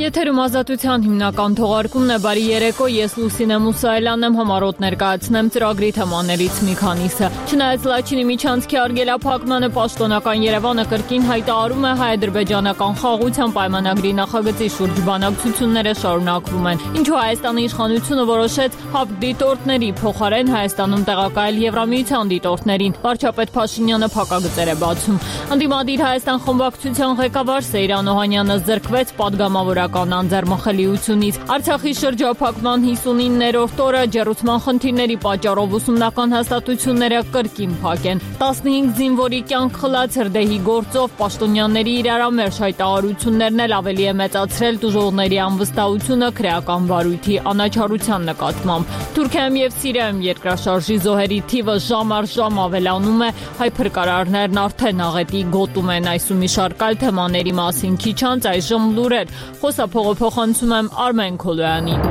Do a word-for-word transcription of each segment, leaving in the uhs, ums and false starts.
Եթերում ազատության հիմնական թողարկումն է, բարի երեկո, ես Լուսինե Մուսայելյանն եմ, համառոտ ներկայացնեմ ծրագրի թեմաներից մի քանիսը։ Չնայած Լաչինի միջանցքի արգելափակմանը, պաշտոնական Երևանը կրկին հայտարարում է հայ-ադրբեջանական խաղաղության պայմանագրի նախագծի շուրջ բանակցությունները շարունակվում են, ինչու Հայաստանի իշխանությունը որոշեց ՀԱՊԿ դիտորդների փոխարեն Հայաստանում տեղակայել Եվրամիության դիտորդներին։ Վարչապետ Փաշինյանը փակագծեր է բացում։ Ընդդիմադիր Հայաստան խմբակցության ղեկավար Սեյրան Օհանյանը զրկվեց պատգամավորական անձեռմխելիությունից։ Արցախի շրջափակման հիսունիններորդ օրը ջեռուցման խնդիրների պատճառով ուսումնական հաստատությունները կրկին փակ են։ տասնհինգ զինվորի կյանք խլած հրդեհի գործով պաշտոնյաների իրարամերժ հայտարարություններն էլ ավելի է մեծացրել տուժողների անվստահությունը քրեական վարույթի անաչառության նկատմամբ։ Թուրքիայում եւ Սիրիայում երկրաշարժի զոհերի թիվը ժամ առ ժամ ավելանում է, հայ փրկարարներն արդեն աղետի գոտում են այս ու մի շարք այլ թեմաների մասին քիչ անց այժմ լուրեր։ Խոսափողը փոխանցում եմ Արմեն Քոլոյանին։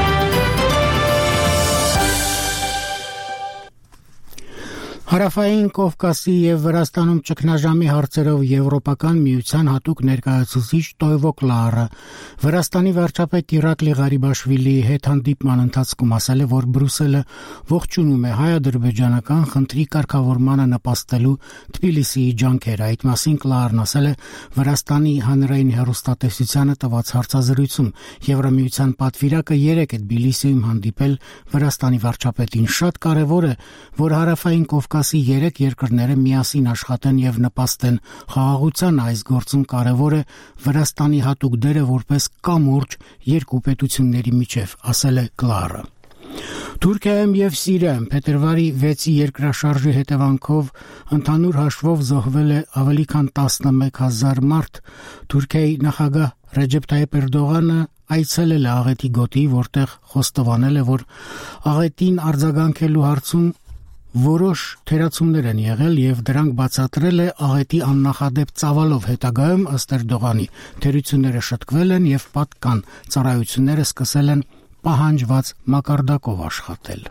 Հարավային Կովկասի եւ Վրաստանում ճգնաժամի հարցերով Եվրոպական միության հատուկ ներկայացուցիչ Տոյվո Կլարը Վրաստանի վարչապետ Իրակլի Ղարիբաշվիլիի հետ հանդիպման ընթացքում ասել է, որ Բրյուսելը ողջունում է հայ-ադրբեջանական խնդրի կարգավորմանը նպաստելու Թբիլիսիի ջանքերը։ Այդ մասին Կլարն ասել է Վրաստանի հանրային հեռուստատեսությանը տված հարցազրույցում։ Եվրամիության պատվիրակը երեկ է Թբիլիսիում հանդիպել Վրաստանի վարչապետին։ Շատ կարևոր է, որ Հարավային Կովկասի երեք երկրները միասին աշխատեն եւ նպաստեն խաղաղության այս գործում կարևոր է Վրաստանի հատուկ դերը որպես կամուրջ երկու պետությունների միջև, ասել է Կլարը։ Թուրքիայում եւ Սիրիայում փետրվարի վեցի երկրաշարժի հետևանքով ընդհանուր հաշվով զոհվել է ավելի քան տասնմեկ հազար մարդ։ Թուրքիայի նախագահ Ռեջեփ Թայիփ Էրդողանը այցելել է աղետի գոտի, որտեղ խոստովանել է, որ աղետին արձագանքելու հարցում որոշ թերացումներ են եղել եւ դրանք բացատրել է աղետի աննախադեպ ծավալով։ Հետագայում ըստ Էրդողանի թերությունները շտկվել են եւ պատկան ծառայությունները սկսել են պահանջված մակարդակով աշխատել։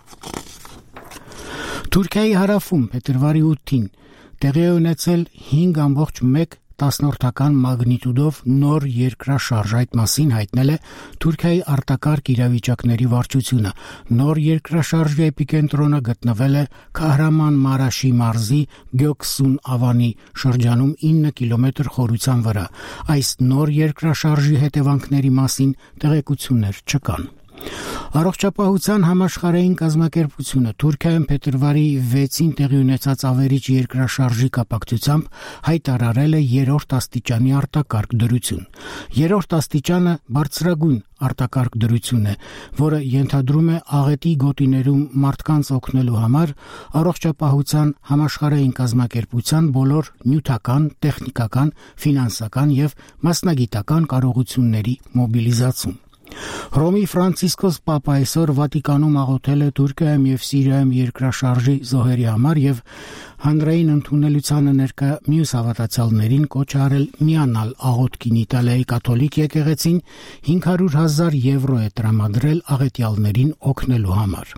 Թուրքիայի հարավում փետրվարի ութին տեղի է ունեցել հինգ ամբողջ մեկ տասնորդական մագնիտուդով նոր երկրաշարժ։ Այդ մասին հայտնել է Թուրքիայի արտակարգ իրավիճակների վարչությունը։ Նոր երկրաշարժի էպիկենտրոնը գտնվել է Քահրաման Մարաշի մարզի Գյոքսուն ավանի շրջանում ինը կիլոմետր խորության վրա։ Այս նոր երկրաշարժի հետևանքների մասին տեղեկություններ չկան։ Առողջապահության համաշխարհային կազմակերպությունը Թուրքիայում փետրվարի վեցին տեղի ունեցած ավերիչ երկրաշարժի կապակցությամբ հայտարարել է երրորդ աստիճանի արտակարգ դրություն։ Երրորդ աստիճանը բարձրագույն արտակարգ դրություն է, որը ենթադրում է աղետի գոտիներում մարդկանց օգնելու համար առողջապահության համաշխարհային կազմակերպության բոլոր նյութական, տեխնիկական, ֆինանսական եւ մասնագիտական կարողությունների մոբիլիզացում։ Հռոմի Ֆրանցիսկոս Պապը այսօր Վատիկանում աղոթել է Թուրքիայում եւ Սիրիայում երկրաշարժի զոհերի համար եւ հանրային ընդունելությանը ներկա մյուս հավատացյալներին կոչ արել միանալ աղոթքին։ Իտալիայի կաթոլիկ եկեղեցին հինգ հարյուր հազար եվրո է տրամադրել աղետյալներին օգնելու համար։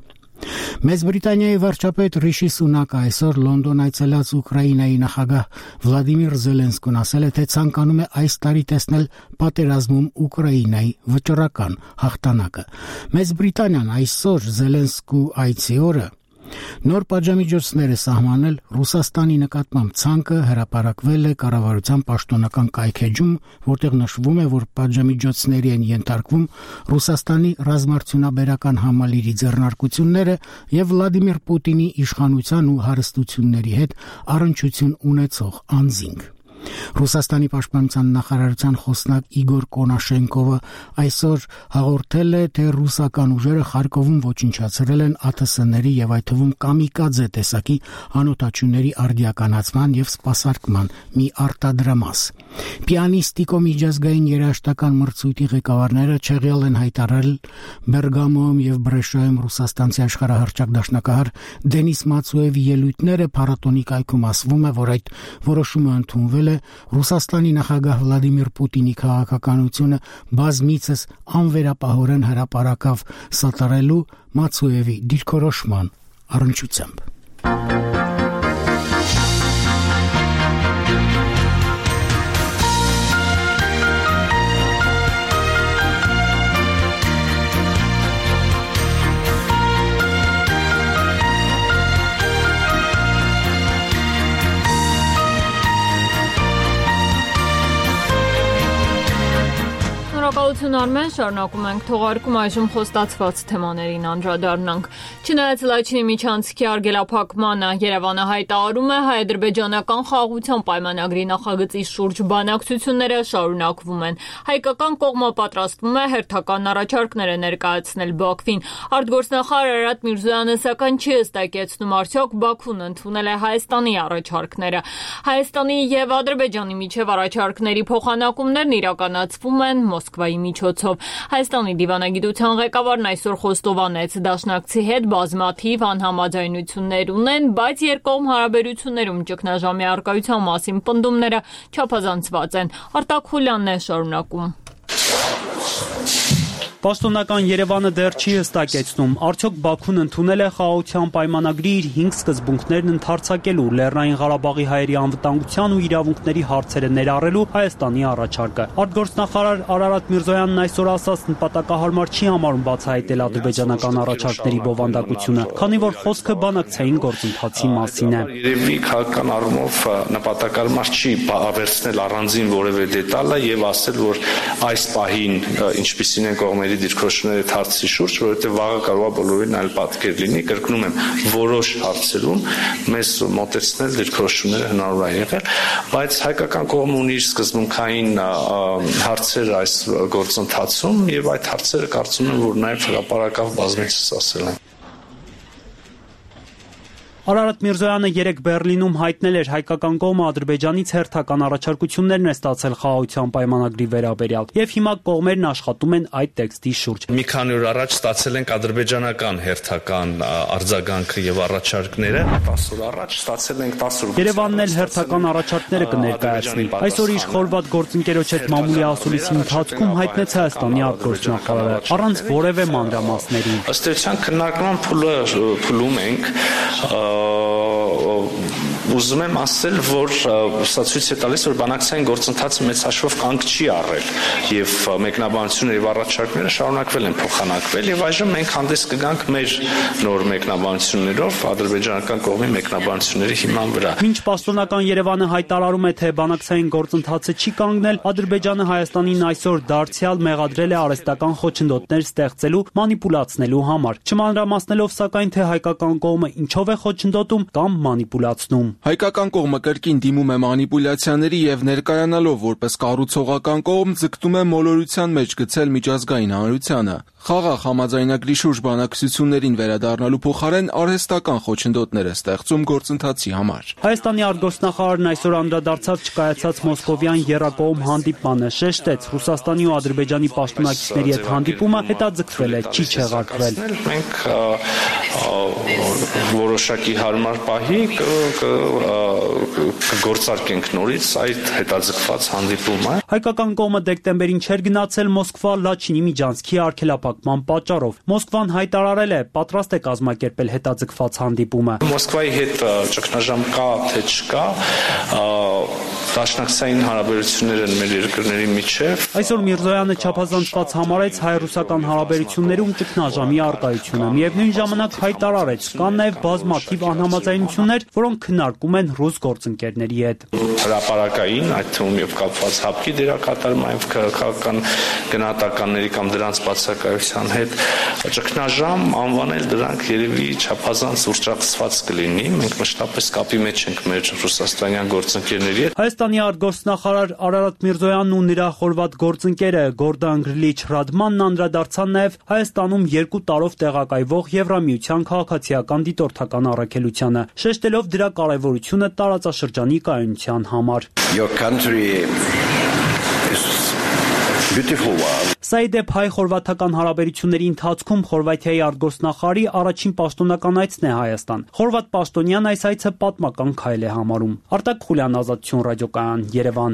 Մեծ Բրիտանիայի վարչապետ Ռիշի Սունակը այսօր Լոնդոն այցելած Ուկրաինայի նախագահ Վլադիմիր Զելենսկուն ասել է, թե ցանկանում է այս տարի տեսնել պատերազմում Ուկրաինայի վճռական հաղթանակը։ Մեծ Բրիտանիան այսօր Զելենսկու այցի օրը նոր պատժամիջոցներ է սահմանել Ռուսաստանի նկատմամբ։ Ցանկը հրապարակվել է կառավարության պաշտոնական կայքեջում, որտեղ նշվում է, որ պատժամիջոցների են ենթարկվում Ռուսաստանի ռազմարտությունաբերական համալիրի ձեռնարկությունները եւ Վլադիմիր Պուտինի իշխանության ու հարստությունների հետ առնչություն ունեցող անձինք։ Ռուսաստանի պաշտպանության նախարարության խոսնակ Իգոր Կոնաշենկովը այսօր հաղորդել է, թե ռուսական ուժերը Խարկովում ոչնչացրել են ԱԹՍ-ների եւ այդ թվում կամիկաձե տեսակի անօդաչուների արդիականացման եւ սպասարկման մի արտադրամաս։ Պիանիստիկո միջազգային երաժշտական մրցույթի ղեկավարները չեղյալ են հայտարարել Բերգամոյում եւ Բրեշայում ռուսաստանցի աշխարհահռչակ դաշնակահար Դենիս Մացուևի ելույթները փառատոնի կայքում ասվում է, որ այդ որոշումը ընդունվել է Ռուսաստանի նախագահ Վլադիմիր Պուտինի քաղաքականությունը բազմիցս անվերապահորեն հրապարակավ սատարելու Մացուևի դիրքորոշման առնչությամբ։ Շնորհակալություն Արմեն, շարունակում ենք թողարկում այժմ խոստացված թեմաներին անդրադառնանք։ Չնայած Լաչինի միջանցքի արգելափակմանը Երևանը հայտարարում է հայ-ադրբեջանական խաղաղության պայմանագրի նախագծի շուրջ բանակցությունները շարունակվում են։ Հայկական կողմը պատրաստվում է հերթական առաջարկները ներկայացնել Բաքվին։ Արտգործնախարար Արարատ Միրզոյանը սակայն չի հստակեցնում արդյոք Բաքուն ընդունել է Հայաստանի առաջարկները։ Հայաստանի եւ Ադրբեջանի միջև առաջարկների փոխանակումներն իրականացվում են Մոսկվայի միջոցով։ Հայաստանի դիվանագիտության ղեկավարն այսօր խոստովանեց, դաշնակցի հետ բազմաթիվ անհամաձայնություններ ունեն, բայց երկկողմ հարաբերություններում ճգնաժամի առկայության մասին պնդումները չափազանցված են։ Արտակ Խուլյանն է շարունակում։ Պաշտոնական Երևանը դեռ չի հստակեցնում, արդյոք Բաքուն ընդունել է խաղաղության պայմանագրի իր հինգ սկզբունքներն ընդարձակելու, Լեռնային Ղարաբաղի հայերի անվտանգության ու իրավունքների հարցերը ներառելու Հայաստանի առաջարկը։ Արտգործնախարար Արարատ Միրզոյանն այսօր ասաց, նպատակահարմար չի համարում բացահայտել ադրբեջանական առաջարկների բովանդակությունը, քանի որ խոսքը բանակցային գործընթացի մասին է։ Երևի քաղաքական առումով նպատակահարմար չի վերցնել առանձին որևէ դետալը եւ ասել, որ այս պահին ինչպիսին են կողմերի դիրքորոշումների հարցի շուրջ, որովհետև վաղը կարող է բոլորին այլ պատկեր լինի, կրկնում եմ, որոշ հարցերում մեզ մոտեցնել դիրքորոշումները հնարավոր է եղել, բայց հայկական կողմը ունի իր սկզբունքային հարցեր այս գործընթացում եւ այդ հարցերը կարծում եմ, որ նաեւ հրապարակավ բազմիցս ասել են։ Արարատ Միրզոյանը երեկ Բեռլինում հայտնել էր հայկական կողմը Ադրբեջանից հերթական առաջարկություններն է ստացել խաղաղության պայմանագրի վերաբերյալ եւ հիմա կողմերն աշխատում են այդ տեքստի շուրջ։ Մի քանի օր առաջ ստացել ենք ադրբեջանական հերթական արձագանքը եւ առաջարկները, տասը օր առաջ ստացել ենք տասը օր։ Երևանն էլ հերթական առաջարկները կներկայացնի։ Այսօր իր խորվաթ գործընկերոջ հետ մամուլի ասուլիսի ընթացքում հայտնեց Հայաստանի արտգործնախարարը առանց որևէ մանրամասների։ Ըստ էության քննարկման փուլը փուլում ենք ուզում եմ ասել, որ սա ցույց է տալիս, որ բանակցային գործընթացը մեծ հաշվով կանգ չի առել եւ մեկնաբանությունները եւ առաջարկները շարունակվել են փոխանակվել եւ այժմ մենք հանդես կգանք մեր նոր մեկնաբանություններով ադրբեջանական կողմի մեկնաբանությունների հիման վրա։ Մինչ պաշտոնական Երևանը հայտարարում է, թե բանակցային գործընթացը չի կանգնել, Ադրբեջանը Հայաստանին այսօր դարձյալ մեղադրել է արհեստական խոչընդոտներ ստեղծելու, մանիպուլացնելու համար, չմանրամասնելով սակայն թե հայկական կողմը ինչով է խոչընդոտում կամ մանիպուլացնում։ Հայկական կողմը կրկին դիմում է մանիպուլյացիաների եւ ներկայանալով որպես կառուցողական կողմ ձգտում է մոլորության մեջ գցել միջազգային հանրությանը։ Խաղաղ համաձայնագրի շուրջ բանակցություններին վերադառնալու փոխարեն արհեստական խոչընդոտներ է ստեղծում գործընթացի համար։ Հայաստանի արտգործնախարարն այսօր անդրադարձավ չկայացած մոսկովյան եռակողմ հանդիպմանը, շեշտեց Ռուսաստանի ու Ադրբեջանի պաշտոնակիցների հետ հանդիպումը հետաձգվել է, չի չեղարկվել։ Մենք որոշակի հարմար պահի կգործարկենք նորից այդ հետաձգված հանդիպումը։ Հայկական կողմը դեկտեմբերին չէր գնացել Մոսկվա Լաչինի միջանցքի արգելափակման պատճառով։ Մոսկվան հայտարարել է, պատրաստ է կազմակերպել հետաձգված հանդիպումը։ Մոսկվայի հետ ճգնաժամ կա, թե չկա, դաշնակցային հարաբերություններ են մեր երկրների միջև։ Այսօր Միրզոյանը չափազանցված համարեց հայ-ռուսական հարաբերություններում ճգնաժամի առկայությունը։ Միևնույն ժամանակ հայտարարեց, կան նաև բազմաթիվ անհամաձայնություններ, որոնք քննարկում են ռուս գործընկերների հետ։ Հրապարակային, այդ թվում եւ կապված հապկի դերակատարման քաղաքական գնահատականների կամ դրանց բացակայության հետ ճգնաժամ անվանել դրանք երևի չափազանց ուռճակցված կլինի։ Մենք մշտապես կապի մեջ ենք մեր ռուսաստանյան գործընկերների հետ։ Հայաստանի արտգործնախարար Արարատ Միրզոյանն ու նրա խորվաթ գործընկերը Գորդան Գրիչ Ռադմանն անդրադարձան նաև Հայաստանում երկու տարով տեղակայվող Եվրամիության քաղաքացիական դիտորդական առաքելությանը, շեշտելով դրա կարևորությունը տարածաշրջանի կայունության համար։ Սա ի դեպ հայ-խորվաթական հարաբերությունների ընթացքում Խորվաթիայի արտգործնախարարի առաջին պաշտոնական այցն է Հայաստան։ Խորվաթ պաշտոնյան այս այցը պատմական քայլ է համարում։ Արտակ Խուլյան, Ազատություն ռադիոկայան, Երևան։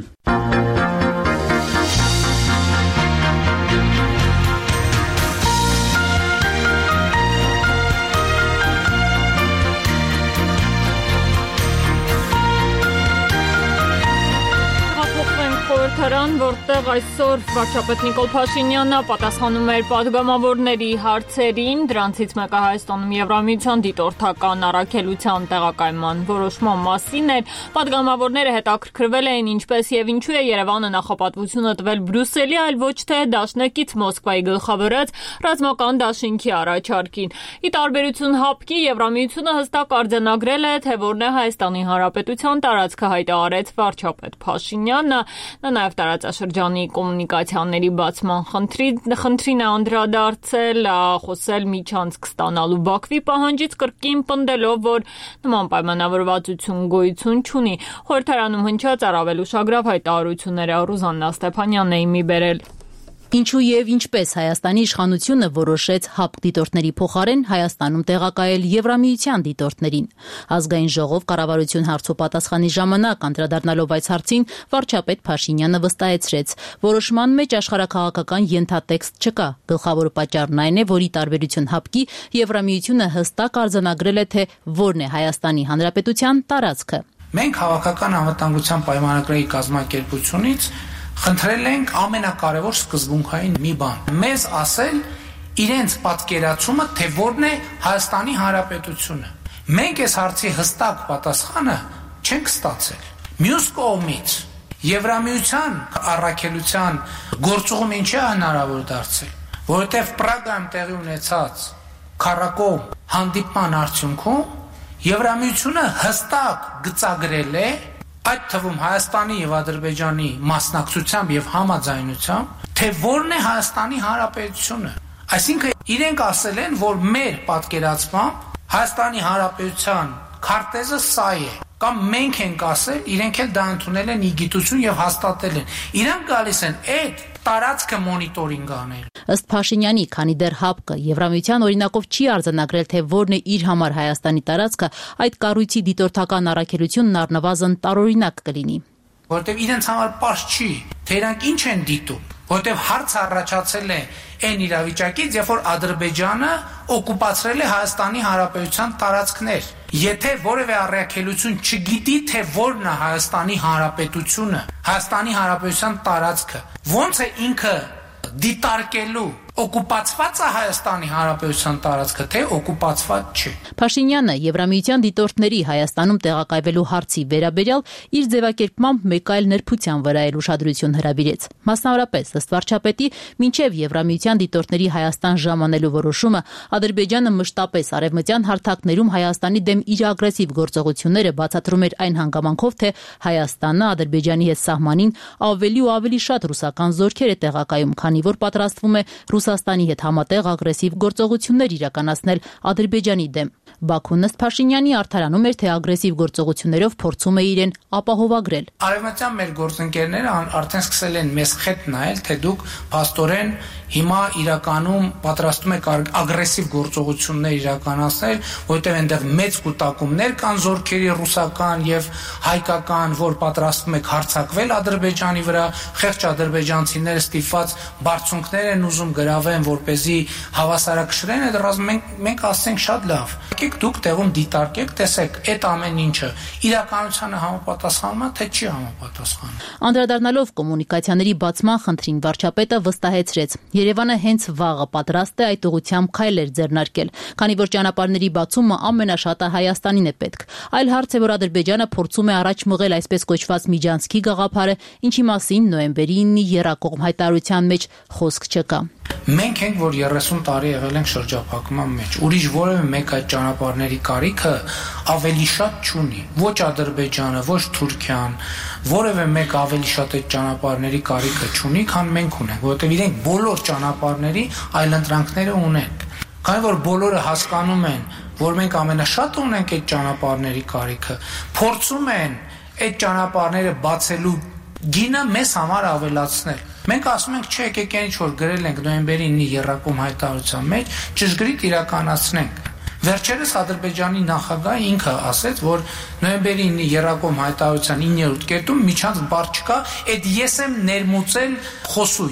խորհրդարան, որտեղ այսօր վարչապետ Նիկոլ Փաշինյանը պատասխանում էր պատգամավորների հարցերին, դրանցից մեկը Հայաստանում Եվրամիության դիտորդական առաքելության տեղակայման որոշման մասին էր։ Պատգամավորները հետաքրքրվել էին ինչպես եւ ինչու է Երևանը նախապատվությունը տվել Բրյուսելի, այլ ոչ թե դաշնակից Մոսկվայի գլխավորած ռազմական դաշինքի առաջարկին։ Ի տարբերություն ՀԱՊԿ-ի, Եվրամիությունը հստակ արձանագրել է, թե որն է Հայաստանի Հանրապետության տարածքը, հայտարարեց վարչապետ Փաշինյանը։ Նա նաև տարածաշրջանի կոմունիկացիաների բացման խնդրին է անդրադարձել, խոսել միջանցք ստանալու Բաքվի պահանջից, կրկին պնդելով, որ նման պայմանավորվածություն գոյություն չունի։ Խորհրդարանում հնչած առավել ուշագրավ հայտարարությունները Ռուզաննա Ստեփանյանն է մի բերել։ Ինչու եւ ինչպես Հայաստանի իշխանությունը որոշեց ՀԱՊԿ դիտորդների փոխարեն Հայաստանում տեղակայել Եվրամիության դիտորդներին։ Ազգային ժողով կառավարություն հարցու պատասխանի ժամանակ անդրադառնալով այս հարցին վարչապետ Փաշինյանը վստահեցրեց, որոշման մեջ աշխարհաքաղաքական ենթատեքստ չկա։ Գլխավոր պատճառն այն է, որ ի տարբերություն ՀԱՊԿ-ի Եվրամիությունը հստակ արձանագրել է, թե որն է Հայաստանի Հանրապետության տարածքը։ Մենք հավաքական անվտանգության պայմանագրերի կազմակերպությունից խնդրել ենք ամենակարևոր սկզբունքային մի բան՝ մեզ ասել իրենց պատկերացումը, թե որն է Հայաստանի Հանրապետությունը։ Մենք այս հարցի հստակ պատասխանը չենք ստացել։ Մյուս կողմից Եվրամիության առաքելության գործողում ինչ է հնարավոր դարձել, որովհետև Պրագայում տեղի ունեցած քառակողմ հանդիպման արդյունքում Եվրամիությունը հստակ գծագրել է, այդ թվում Հայաստանի եւ Ադրբեջանի մասնակցությամբ եւ համաձայնությամբ, թե որն է Հայաստանի Հանրապետությունը։ Այսինքն իրենք ասել են, որ մեր պատկերացմամբ Հայաստանի Հանրապետության քարտեզը սա է, կամ մենք ենք ասել, իրենք էլ դա ընդունել են ի գիտություն եւ հաստատել են։ Իրանք գալիս են այդ տարածքը մոնիտորինգ անել։ Ըստ Փաշինյանի, քանի դեռ ՀԱՊԿ-ը Եվրամիության օրինակով չի արձանագրել, թե որն է իր համար Հայաստանի տարածքը, այդ կառույցի դիտորդական առաքելությունն առնվազն տարօրինակ կլինի։ Որտեւ իրենց համար պարզ չի, թե իրանք ինչ են դիտում, որտեւ հարց առաջացել է այն իրավիճակից, երբ որ Ադրբեջանը օկուպացրել է Հայաստանի Հանրապետության տարածքներ։ Եթե որևէ առաքելություն չգիտի, թե որն է Հայաստանի Հանրապետությունը, Հայաստանի Հանրապետության տարածքը, ո՞նց է ինքը դիտարկելու օկուպացված է Հայաստանի Հանրապետության տարածքը, թե օկուպացված չէ։ Փաշինյանը Եվրամիության դիտորդների Հայաստանում տեղակայվելու հարցի վերաբերյալ իր ձևակերպմամբ մեկ այլ նրբության վրա էլ ուշադրություն հրավիրեց։ Մասնավորապես, ըստ վարչապետի, մինչև Եվրամիության դիտորդների Հայաստան ժամանելու որոշումը Ադրբեջանը մշտապես արևմտյան հարթակներում Հայաստանի դեմ իր ագրեսիվ գործողությունները բացատրում էր այն հանգամանքով, թե Հայաստանը Ադրբեջանի հետ սահմանին ավելի ու ավելի շատ ռուսական զորքեր է տեղակայում, քանի որ պատրաստվում է Ռուսաստանի հետ համատեղ ագրեսիվ գործողություններ իրականացնել Ադրբեջանի դեմ։ Բաքուն ըստ Փաշինյանի արդարանում էր, թե ագրեսիվ գործողություններով փորձում է իրեն ապահովագրել։ Արևմտյան մեր գործընկերները արդեն սկսել են մեզ խետ նայել, թե դուք փաստորեն հիմա իրականում պատրաստում եք ագրեսիվ գործողություններ իրականացնել, որտեղ այնտեղ մեծ կուտակումներ կան զորքերի ռուսական եւ հայկական, որ պատրաստում եք հարձակվել Ադրբեջանի վրա, խեղճ ադրբեջանցիները ստիպված բարձունքներ են ուզում գրավեն, որպեսզի հավասարակշռեն, այդ ռազմ մենք մենք ասենք շատ լավ։ Եկեք դուք տեղում դիտարկեք, տեսեք, այդ ամեն ինչը իրականությանը համապատասխանում է, թե չի համապատասխանում։ Անդրադառնալով կոմունիկացիաների բացման խնդրին վարչապետը վստահեցրեց. Երևանը հենց վաղը պատրաստ է այդ ուղղությամբ քայլեր ձեռնարկել, քանի որ ճանապարհների բացումը ամենաշատը Հայաստանին է պետք։ Այլ հարց է, որ Ադրբեջանը փորձում է առաջ մղել այսպես կոչված միջանցքի գաղափարը, ինչի մասին նոյեմբերի ինը եռակողմ հայտարարության մեջ խոսք չկա։ Մենք ենք, որ երեսուն տարի եղել ենք շրջափակման մեջ։ Ուրիշ որևէ մեկ այդ ճանապարհների կարիքը ավելի շատ չունի։ Ոչ Ադրբեջանը, ոչ Թուրքիան, որևէ մեկ ավելի շատ այդ ճանապարհների կարիքը չունի, քան մենք ունենք, որովհետև իրենք բոլոր ճանապարհների այլընտրանքները ունեն։ Քանի որ բոլորը հասկանում են, որ մենք ամենաշատը ունենք այդ ճանապարհների կարիքը, փորձում են այդ ճանապարհները բացելու գինը մեզ համար ավելացնել։ Մենք ասում ենք, չէ, եկեք ինչ որ գրել ենք նոյեմբերի ինը եռակողմ հայտարարության մեջ, ճշգրիտ իրականացնենք։ Վերջերս Ադրբեջանի նախագահը ինքը ասեց, որ նոյեմբերի ինը եռակողմ հայտարարության իններորդ կետում միջանց բառ չկա, այդ ես եմ ներմուծել խոսույթ։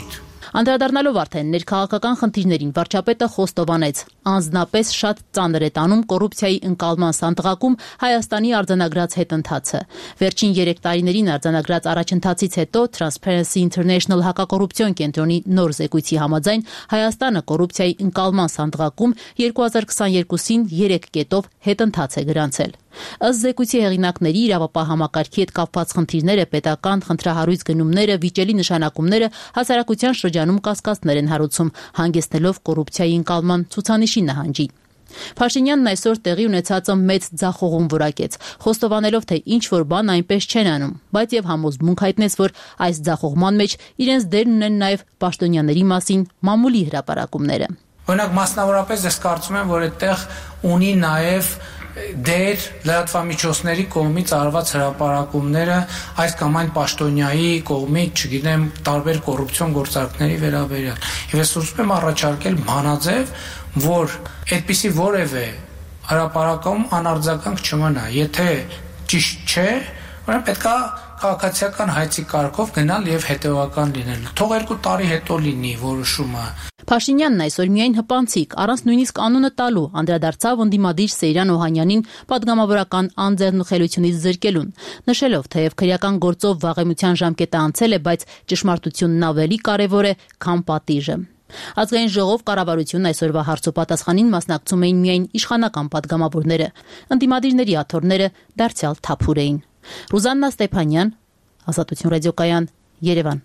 Անդրադառնալով արդեն ներքաղաքական խնդիրներին վարչապետը խոստովանեց. անձնապես շատ ծանր է տանում կոռուպցիայի ընկալման սանդղակում Հայաստանի արձանագրած հետընթացը։ Վերջին երեք տարիներին արձանագրած առաջընթացից հետո Transparency International հակակոռուպցիոն կենտրոնի նոր զեկույցի համաձայն Հայաստանը կոռուպցիայի ընկալման սանդղակում երկու հազար քսաներկուսին երեք կետով հետընթաց է գրանցել։ Ըստ զեկույցի հեղինակների իրավապահ համակարգի հետ կապված խնդիրները, պետական խնդրահարույց գնումները, վիճելի նշանակումները հասարակության շրջանում կասկածներ են հարուցում, հանգեցնելով կոռուպցիայի ընկալման ցուցանիշի նահանջի։ Փաշինյանն այսօր տեղի ունեցածը մեծ ձախողում որակեց, խոստովանելով, թե ինչ-որ բան այնպես չեն անում, բայց եւ համոզմունք հայտնեց, որ այս ձախողման մեջ իրենց դերն ունեն նաեւ պաշտոնյաների մասին մամուլի հրապարակումները։ Օրինակ, մասնավորապես ես կարծում եմ, որ այդտեղ ունի նաեւ դեր լրատվամիջոցների կողմից արված հրապարակումները այս կամ այն պաշտոնյայի կողմից, չգիտեմ, տարբեր կոռուպցիոն գործարքների վերաբերյալ։ Եվ ես ուզում եմ առաջարկել մանաձև, որ այդպիսի որևէ հրապարակում անարձագանք չմնա։ Եթե ճիշտ չէ, ուրեմն պետքա քաղաքացիական հայցի կարգով գնալ եւ հետեւական լինել։ Թող երկու տարի հետո լինի որոշումը։ Փաշինյանն այսօր միայն հպանցիկ, առանց նույնիսկ անունը տալու, անդրադարձավ ընդդիմադիր Սեյրան Օհանյանին պատգամավորական անձեռնխելությունից զրկելուն, նշելով, թեև քրեական գործով վաղեմության ժամկետը անցել է, բայց ճշմարտությունն ավելի կարևոր է, քան պատիժը։ Ազգային ժողով կառավարությունն այսօրվա հարցոպատասխանին մասնակցում էին միայն իշխանական պատգամավորները, ընդդիմադիրների աթոռները դարձյալ թափուր էին։ Ռուզաննա Ստեփանյան, Ազատություն ռադիոկայան, Երևան։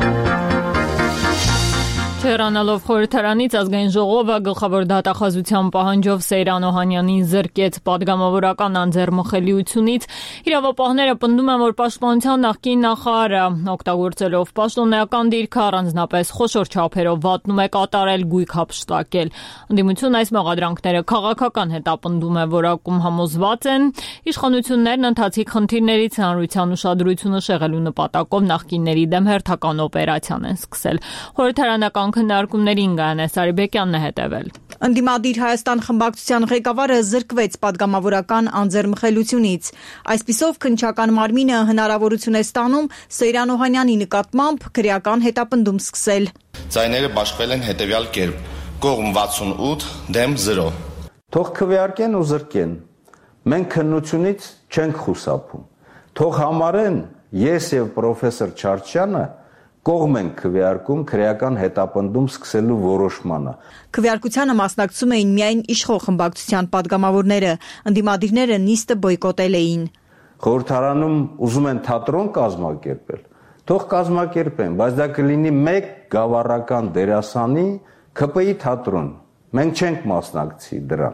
Չհեռանալով խորհրդարանից ազգային ժողովը գլխավոր դատախազության պահանջով Սեյրան Օհանյանին զրկեց պատգամավորական անձեռնմխելիությունից։ Իրավապահները պնդում են, որ պաշտպանության նախկին նախարարը օգտագործելով պաշտոնական դիրքը առանձնապես խոշոր չափերով վատնում է կատարել գույք հափշտակել։ Ընդդիմությունն այս մեղադրանքները քաղաքական հետապնդում է որակում համոզված են։ Իշխանություններն ընթացիկ խնդիրներից հանրության ուշադրությունը շեղելու նպատակով նախկինների դեմ հերթական օպերացիան են սկսել։ Խորհրդարանական քննարկումներին Գայանե Սարիբեկյանն է հետևել։ Ընդդիմադիր Հայաստան խմբակցության ղեկավարը զրկվեց պատգամավորական անձեռնմխելիությունից։ Այսպիսով քննչական մարմինը հնարավորություն է ստանում Սեյրան Օհանյանի նկատմամբ քրեական հետապնդում սկսել։ Ձայները բաշխվել են հետևյալ կերպ. կողմ վաթսունութ, դեմ զրո։ Թող քվեարկեն ու զրկեն։ Մենք քննությունից չենք խուսափում։ Թող համարեն ես եւ պրոֆեսոր Չարչյանը կողմ են քվեարկում քրեական հետապնդում սկսելու որոշմանը։ Քվեարկությանը մասնակցում էին միայն իշխող խմբակցության պատգամավորները, ընդդիմադիրները նիստը բոյկոտել էին։ Խորհրդարանում ուզում են թատրոն կազմակերպել, թող կազմակերպեն, բայց դա կլինի մեկ գավառական դերասանի K P I թատրոն։ Մենք չենք մասնակցի դրան։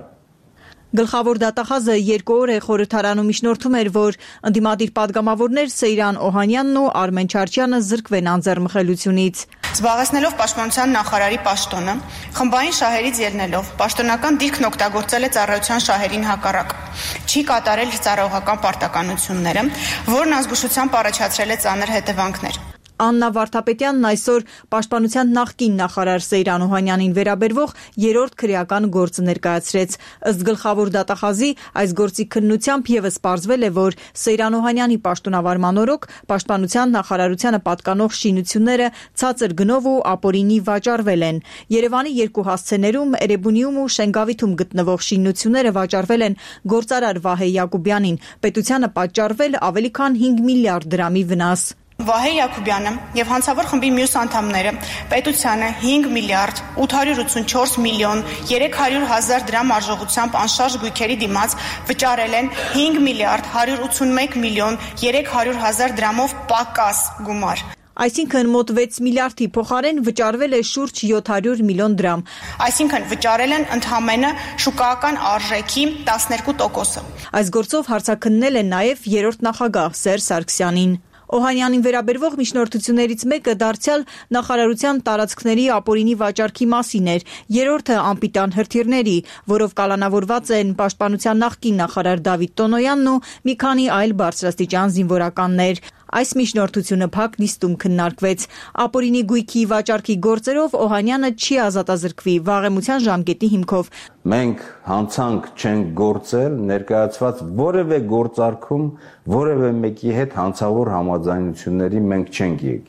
Գլխավոր դատախազը երկու օր է խորհրդարանում իջնորդում էր, որ ընդդիմադիր պատգամավորներ Սեյրան Օհանյանն ու Արմեն Չարչյանը զրկվեն անձեռնմխելիությունից։ Զբաղեցնելով պաշտպանության նախարարի պաշտոնը, խմբային շահերից ելնելով, պաշտոնական դիրքն օգտագործել է ծառայության շահերին հակառակ։ Չի կատարել ծառայողական պարտականությունները, որն ազգուշությամբ առաջացրել է ծանր հետևանքներ։ Աննա Վարդապետյանն այսօր պաշտպանության նախկին նախարար Սեյրան Օհանյանին վերաբերվող երրորդ քրեական գործը ներկայացրեց։ Ըստ գլխավոր դատախազի, այս գործի քննությամբ ևս պարզվել է, որ Սեյրան Օհանյանի պաշտոնավարման օրոք պաշտպանության նախարարությանը պատկանող շինությունները ցածր գնով ու ապօրինի վաճառվել են։ Երևանի երկու հասցեներում, Էրեբունիում ու Շենգավիթում գտնվող շինությունները վաճառվել են գործարար Վահե Յակոբյանին, պետությանը պատճառվել ավելի քան հինգ միլիարդ դրամի վնաս։ Վահե Յակոբյանը եւ հանցավոր խմբի մյուս անդամները պետությանը հինգ միլիարդ ութ հարյուր ութսունչորս միլիոն երեք հարյուր հազար դրամ արժողությամբ անշարժ գույքերի դիմաց վճարել են հինգ միլիարդ հարյուր ութսունմեկ միլիոն երեք հարյուր հազար դրամով պակաս գումար։ Այսինքն մոտ վեց միլիարդի փոխարեն վճարվել է շուրջ յոթ հարյուր միլիոն դրամ։ Այսինքն վճարել են ընդհանրապես շուկայական արժեքի տասներկու տոկոսը։ Այս գործով հարցաքննել են նաև երրորդ նախագահ Սերժ Սարգսյանին։ Օհանյանին վերաբերվող միջնորդություններից մեկը դարձյալ նախարարության տարածքների ապօրինի վաճառքի մասին էր, երրորդը անպիտան հրթիռների, որով կալանավորված են պաշտպանության նախկին նախարար Դավիթ Տոնոյանն ու մի քանի այլ բարձրաստիճան զինվորականներ։ Այս միջնորդությունը փակ նիստում քննարկվեց։ Ապօրինի գույքի վաճառքի գործերով Օհանյանը չի ազատազրկվի վաղեմության ժամկետի հիմքով։ Մենք հանցանք չենք գործել, ներկայացված որևէ գործարքում որևէ մեկի հետ հանցավոր համաձայնությունների մենք չենք եկել։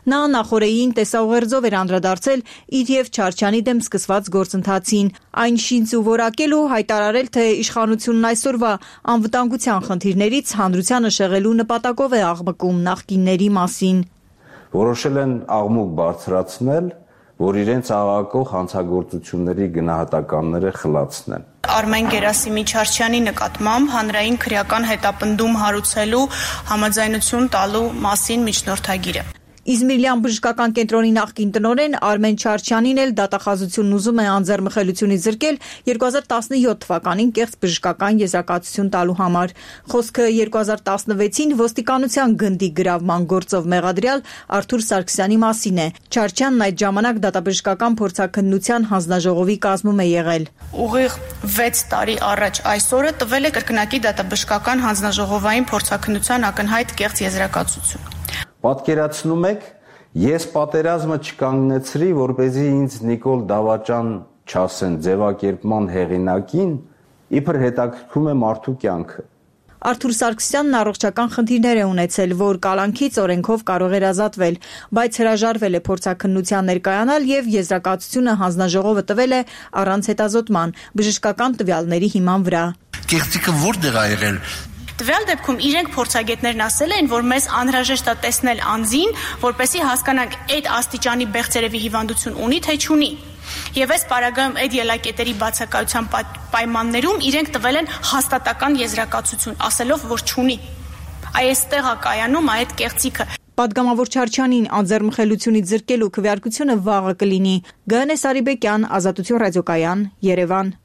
Նա նախորդին տեսաուղերձով էր անդրադարձել իր եւ Չարչյանի դեմ սկսված գործընթացին, այն շինց ու որակել ու հայտարարել, թե իշխանությունն այսօրվա անվտանգության խնդիրներից հանրությանը շեղելու նպատակով է աղմկում նախկինների մասին։ Որոշել են աղմուկ բարձրացնել, որ իրենց աղաղակող հանցագործությունների գնահատականները խլացնեն։ Արմեն Գերասիմի Չարչյանի նկատմամբ հանրային քրեական հետապնդում հարուցելու համաձայնություն տալու մասին միջնորդագիրը։ Իզմիրլյան բժշկական կենտրոնի նախկին տնօրեն Արմեն Չարչյանին էլ դատախազությունն ուզում է անձեռմխելությունից զրկել երկու հազար տասնյոթ թվականին կեղծ բժշկական եզրակացություն տալու համար։ Խոսքը երկու հազար տասնվեցին ոստիկանության գնդի գրավման գործով մեղադրյալ Արթուր Սարգսյանի մասին է։ Չարչյանն այդ ժամանակ դատաբժշկական փորձաքննության հանձնաժողովի կազմում է եղել։ Ուղիղ վեց տարի առաջ այսօրը տվել է կրկնակի դատաբժշկական հանձնաժողովային փորձաքննության ակնհայտ կեղծ եզրակացություն։ Պատկերացնում եք, ես պատերազմը չկանգնեցրի, որպեսզի ինձ Նիկոլ Դավաճան չասեն ձևակերպման հեղինակին, իբր հետաքրքրում է մարդու կյանքը։ Արթուր Սարգսյանն առողջական խնդիրներ է ունեցել, որ կալանքից օրենքով կարող էր ազատվել, բայց հրաժարվել է փորձաքննության ներկայանալ եւ եզրակացությունը հանձնաժողովը տվել է առանց հետազոտման, բժշկական տվյալների հիման վրա։ Կեղծիքը որտեղ է եղել։ Տվյալ դեպքում իրենք փորձագետներն ասել են, որ մեզ անհրաժեշտ է տեսնել անձին, որպեսզի հասկանանք այդ աստիճանի բեղձերևի հիվանդություն ունի թե չունի։ Եվ այս պարագայում այդ ելակետերի բացակայության պայմաններում իրենք տվել են հաստատական եզրակացություն, ասելով, որ չունի։ Այստեղ է կայանում այդ կեղծիքը։ Պատգամավոր Չարչյանին անձեռմխելությունից զրկելու քվեարկությունը վաղը կլինի։ Գայանե Սարիբեկյան, Ազատություն ռադիոկայան, Երևան։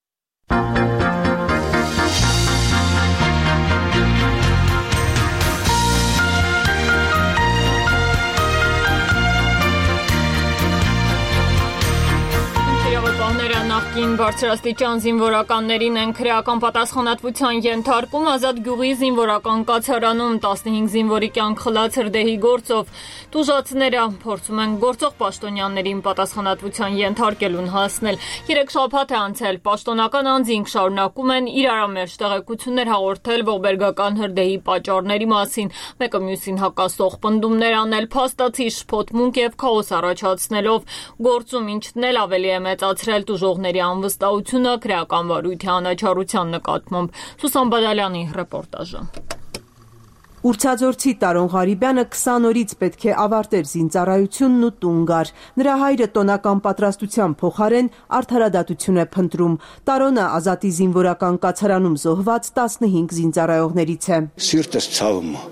Նախկին բարձրաստիճան զինվորականներին են քրեական պատասխանատվության ենթարկում Ազատ գյուղի զինվորական կացարանում տասնհինգ զինվորի կյանք խլած հրդեհի գործով։ Տուժածները փորձում են գործող պաշտոնյաներին պատասխանատվության ենթարկելուն հասնել։ Երեք շաբաթ է անցել, պաշտոնական անձինք շարունակում են իրարամերժ տեղեկություններ հաղորդել ողբերգական հրդեհի պատճառների մասին, մեկը մյուսին հակասող պնդումներ անել, փաստացի շփոթմունք եւ քաոս առաջացնելով, գործում ինչն էլ ավելի է մեծացրել տուժողների անվստահությունը քրեական վարույթի անաչառության նկատմամբ։ Սուսան Բադալյանի ռեպորտաժը։ Ուրցաձորցի Տարոն Ղարիբյանը քսան օրից պետք է ավարտեր զինծառայությունն ու տուն գար։ Նրա հայրը տոնական պատրաստության փոխարեն արդարադատություն է փնտրում։ Տարոնը Ազատի զինվորական կացարանում զոհված տասնհինգ զինծառայողներից է։ Սիրտս ցավում է,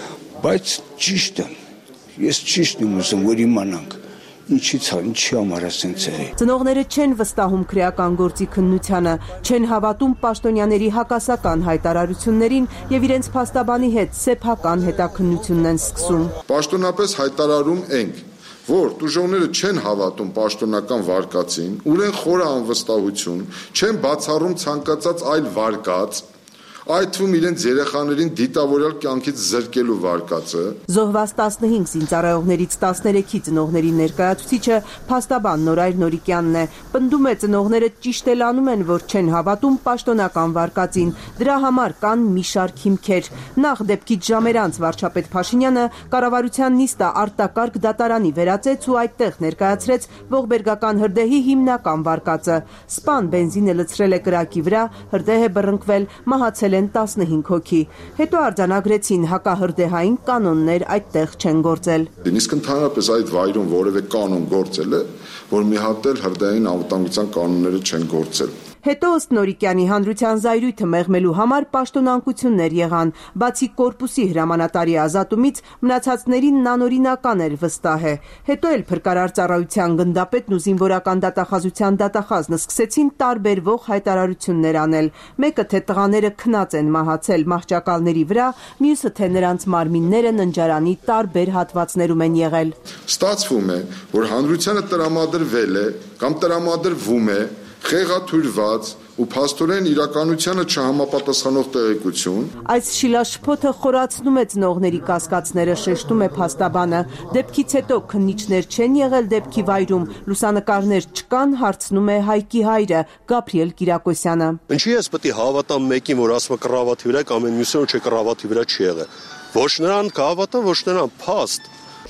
բայց ճիշտ է։ Ես ճիշտ եմ ուզում, որ իմանանք։ Ինչի՞ց է, ինչի՞ համար է սենց եղել։ Ծնողները չեն վստահում քրեական գործի քննությանը, չեն հավատում պաշտոնյաների հակասական հայտարարություններին եւ իրենց փաստաբանի հետ սեփական հետաքննությունն են սկսում։ Պաշտոնապես հայտարարում ենք, որ տուժողները չեն հավատում պաշտոնական վարկածին, ունեն խորը անվստահություն, չեն բացառում ցանկացած այլ վարկած, այդ թվում իրենց երեխաներին դիտավորյալ կյանքից զրկելու վարկածը։ Զոհված տասնհինգ զինծառայողներից տասներեքի ծնողների ներկայացուցիչը փաստաբան Նորայր Նորիկյանն է։ Պնդում է ծնողները ճիշտ էլ անում են, որ չեն հավատում պաշտոնական վարկածին։ Դրա համար կան մի շարք հիմքեր։ Նախ դեպքից ժամեր անց վարչապետ Փաշինյանը կառավարության նիստը արտակարգ դատարանի վերածեց ու այդտեղ ներկայացրեց ողբերգական հրդեհի հիմնական վարկածը։ Սպան բենզինը լցրել է կրակի վրա, հրդեհ է բռնկվել, մահացել են տասնհինգ հոգի։ Հետո արձանագրեցին հակահրդեհային կանոններ այդտեղ չեն գործել։ Իսկ ընդհանրապես այդ վայրում որևէ կանոն գործել է, որ մի հատ էլ հրդեհային անվտանգության կանոնները չեն գործել։ Հետո ըստ Նորիկյանի հանրության զայրույթը մեղմելու համար պաշտոնանկություններ եղան, բացի կորպուսի հրամանատարի ազատումից մնացածներին նանօրինական էր վստահ է։ Հետո էլ փրկարար ծառայության գնդապետն ու զինվորական դատախազության դատախազն սկսեցին տարբերվող հայտարարություններ անել։ Մեկը թե տղաները քնած են մահացել մահճակալների վրա, մյուսը թե նրանց մարմինները ննջարանի տարբեր հատվածներում են եղել։ Ստացվում է, որ հանրությանը տրամադրվել է կամ տրամադրվում է խեղաթյուրված ու փաստորեն իրականությանը չհամապատասխանող տեղեկություն։ Այս շիլաշփոթը խորացնում է ծնողների կասկածները, շեշտում է փաստաբանը։ Դեպքից հետո քննիչներ չեն եղել դեպքի վայրում, լուսանկարներ չկան, հարցնում է Հայկի հայրը Գաբրիել Կիրակոսյանը։ Ինչի՞ ես պետք է հավատամ մեկին, որ ասում է կռավաթի վրա կամ այն մյուսին, որ չէ կռավաթի վրա չի եղել։ Ոչ նրան կհավատամ, ոչ նրան փաստ։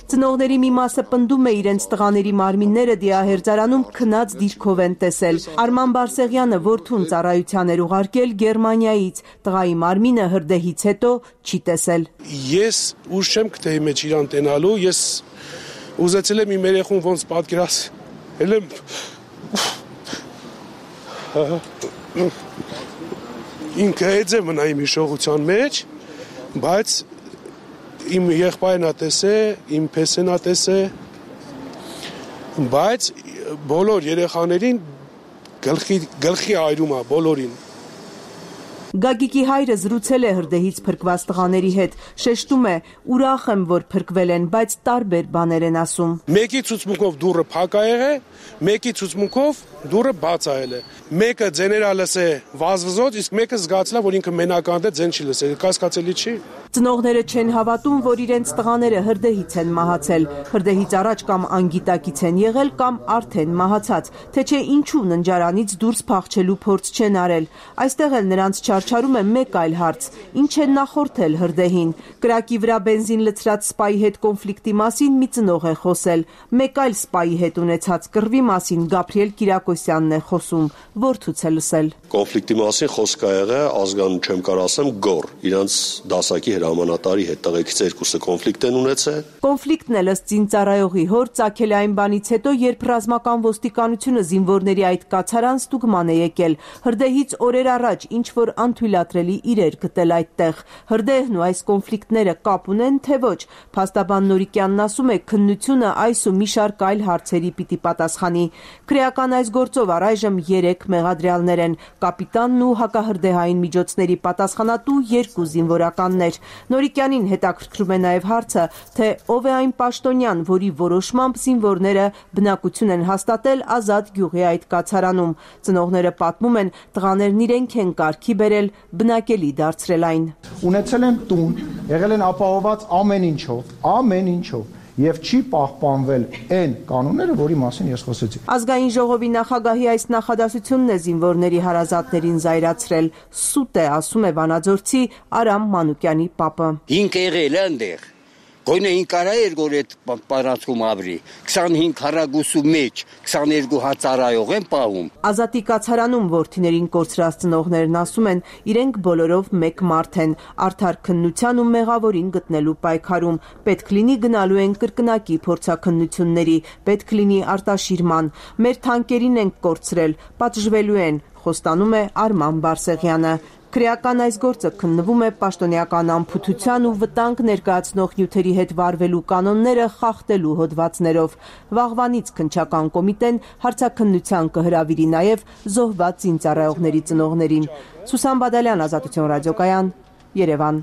Ծնողների մի մասը պնդում է իրենց տղաների մարմինները դիահերձարանում քնած դիրքով են տեսել։ Արման Բարսեղյանը որդուն ծառայության էր ուղարկել Գերմանիայից, տղայի մարմինը հրդեհից հետո չի տեսել։ Ես ուժ չեմ գտել մեջ իրան տենալու, ես ուզեցել եմ իմ երեխուն ոնց պատկերացնել եմ ինքը էձ է մնա իմ հիշողության մեջ, բայց իմ եղբայրն ա տեսե, իմ փեսեն ա տեսե, բայց բոլոր երեխաներին գլխի, գլխի այրում ա, բոլորին։ Գագիկի հայրը զրուցել է հրդեհից փրկված տղաների հետ, շեշտում է, ուրախ եմ, որ փրկվել են, բայց տարբեր բաներ են ասում։ Մեկի ցուցմունքով դուռը փակ ա եղել, մեկի ցուցմունքով դուռը բաց ա եղել։ Մեկը ձեներա լսե վազվզոց, իսկ մեկը զգացել է, որ ինքը մենական է, ձեն չի լսել։ Կասկածելի չի։ Ծնողները չեն հավատում, որ իրենց տղաները հրդեհից են մահացել։ Հրդեհից առաջ կամ անգիտակից են եղել, կամ արդեն մահացած, թե չէ ինչու ննջարանից դուրս փախչելու փորձ չեն արել։ Այստեղ էլ նրանց չարչարում է մեկ այլ հարց. ինչ է նախորդել հրդեհին։ Կրակի վրա բենզին լցրած սպայի հետ կոնֆլիկտի մասին մի ծնող է խոսել։ Մեկ այլ սպայի հետ ունեցած կռվի մասին Գաբրիել Կիրակոսյանն է խոսում, որդուց է լսել։ Կոնֆլիկտի մասին խոսք ա եղել, ազգանուն չեմ կարող ասեմ, գոր, իրանց դասակի հրամանատարի հետ տղեկից երկուսը կոնֆլիկտ են ունեցել։ Կոնֆլիկտն էլ ըստ զինծառայողի հոր ծագել է այն բանից հետո, երբ ռազմական ոստիկանությունը զինվորների այդ կացարան ստուգման է եկել։ Հրդեհից օրեր առաջ ինչ որ անթույլատրելի իրեր գտել այդտեղ։ Հրդեհն ու այս կոնֆլիկտները կապ ունեն, թե ոչ։ Փաստաբան Նորիկյանն ասում է, քննությունը այս ու մի շարք այլ հարցերի պիտի պատասխանի։ Քրեական այս գործով առայժմ երեք մեղադրյալներ են՝ կապիտանն ու հակահրդեհային միջոցների պատասխանատու երկու զինվորականներ։ Նորիկյանին հետաքրքրում է նաև հարցը, թե ով է այն պաշտոնյան, որի որոշմամբ զինվորները բնակություն են հաստատել Ազատ գյուղի այդ կացարանում։ Ծնողները պատմում են, տղաներն իրենք են կարգի բերել, բնակելի դարձրել այն։ Ունեցել են տուն, եղել են ապահոված ամեն ինչով, ամեն ինչով, եւ չի պահպանվել այն կանոնները, որի մասին ես խոսեցի։ Ազգային ժողովի նախագահի այս նախադասությունն է զինվորների հարազատներին զայրացրել։ Սուտ է, ասում է Վանաձորցի Արամ Մանուկյանի պապը։ Ինքը եղել է այնտեղ։ Գոնե ինքարա էր որ այդ պարածքում ապրի, քսանհինգ հարագուսու մեջ, քսաներկու հացարայող են պահում։ Ազատի կացարանում որդիներին կորցրած ծնողներն ասում են, իրենք բոլորով մեկ մարդ են, արդար քննության ու մեղավորին գտնելու պայքարում, պետք լինի գնալու են կրկնակի փորձաքննությունների, պետք լինի արտաշիրման, մեր թանկերին ենք կորցրել, պատժվելու են, խոստանում է Արման Բարսեղյանը։ Քրեական այս գործը քննվում է պաշտոնյական անփութության ու վտանգ ներկայացնող նյութերի հետ վարվելու կանոնները խախտելու հոդվածներով։ Վաղվանից քննչական կոմիտեն հարցաքննության կհրավիրի նաև զոհված զինծառայողների ծնողներին։ Սուսան Բադալյան, Ազատություն ռադիոկայան, Երևան։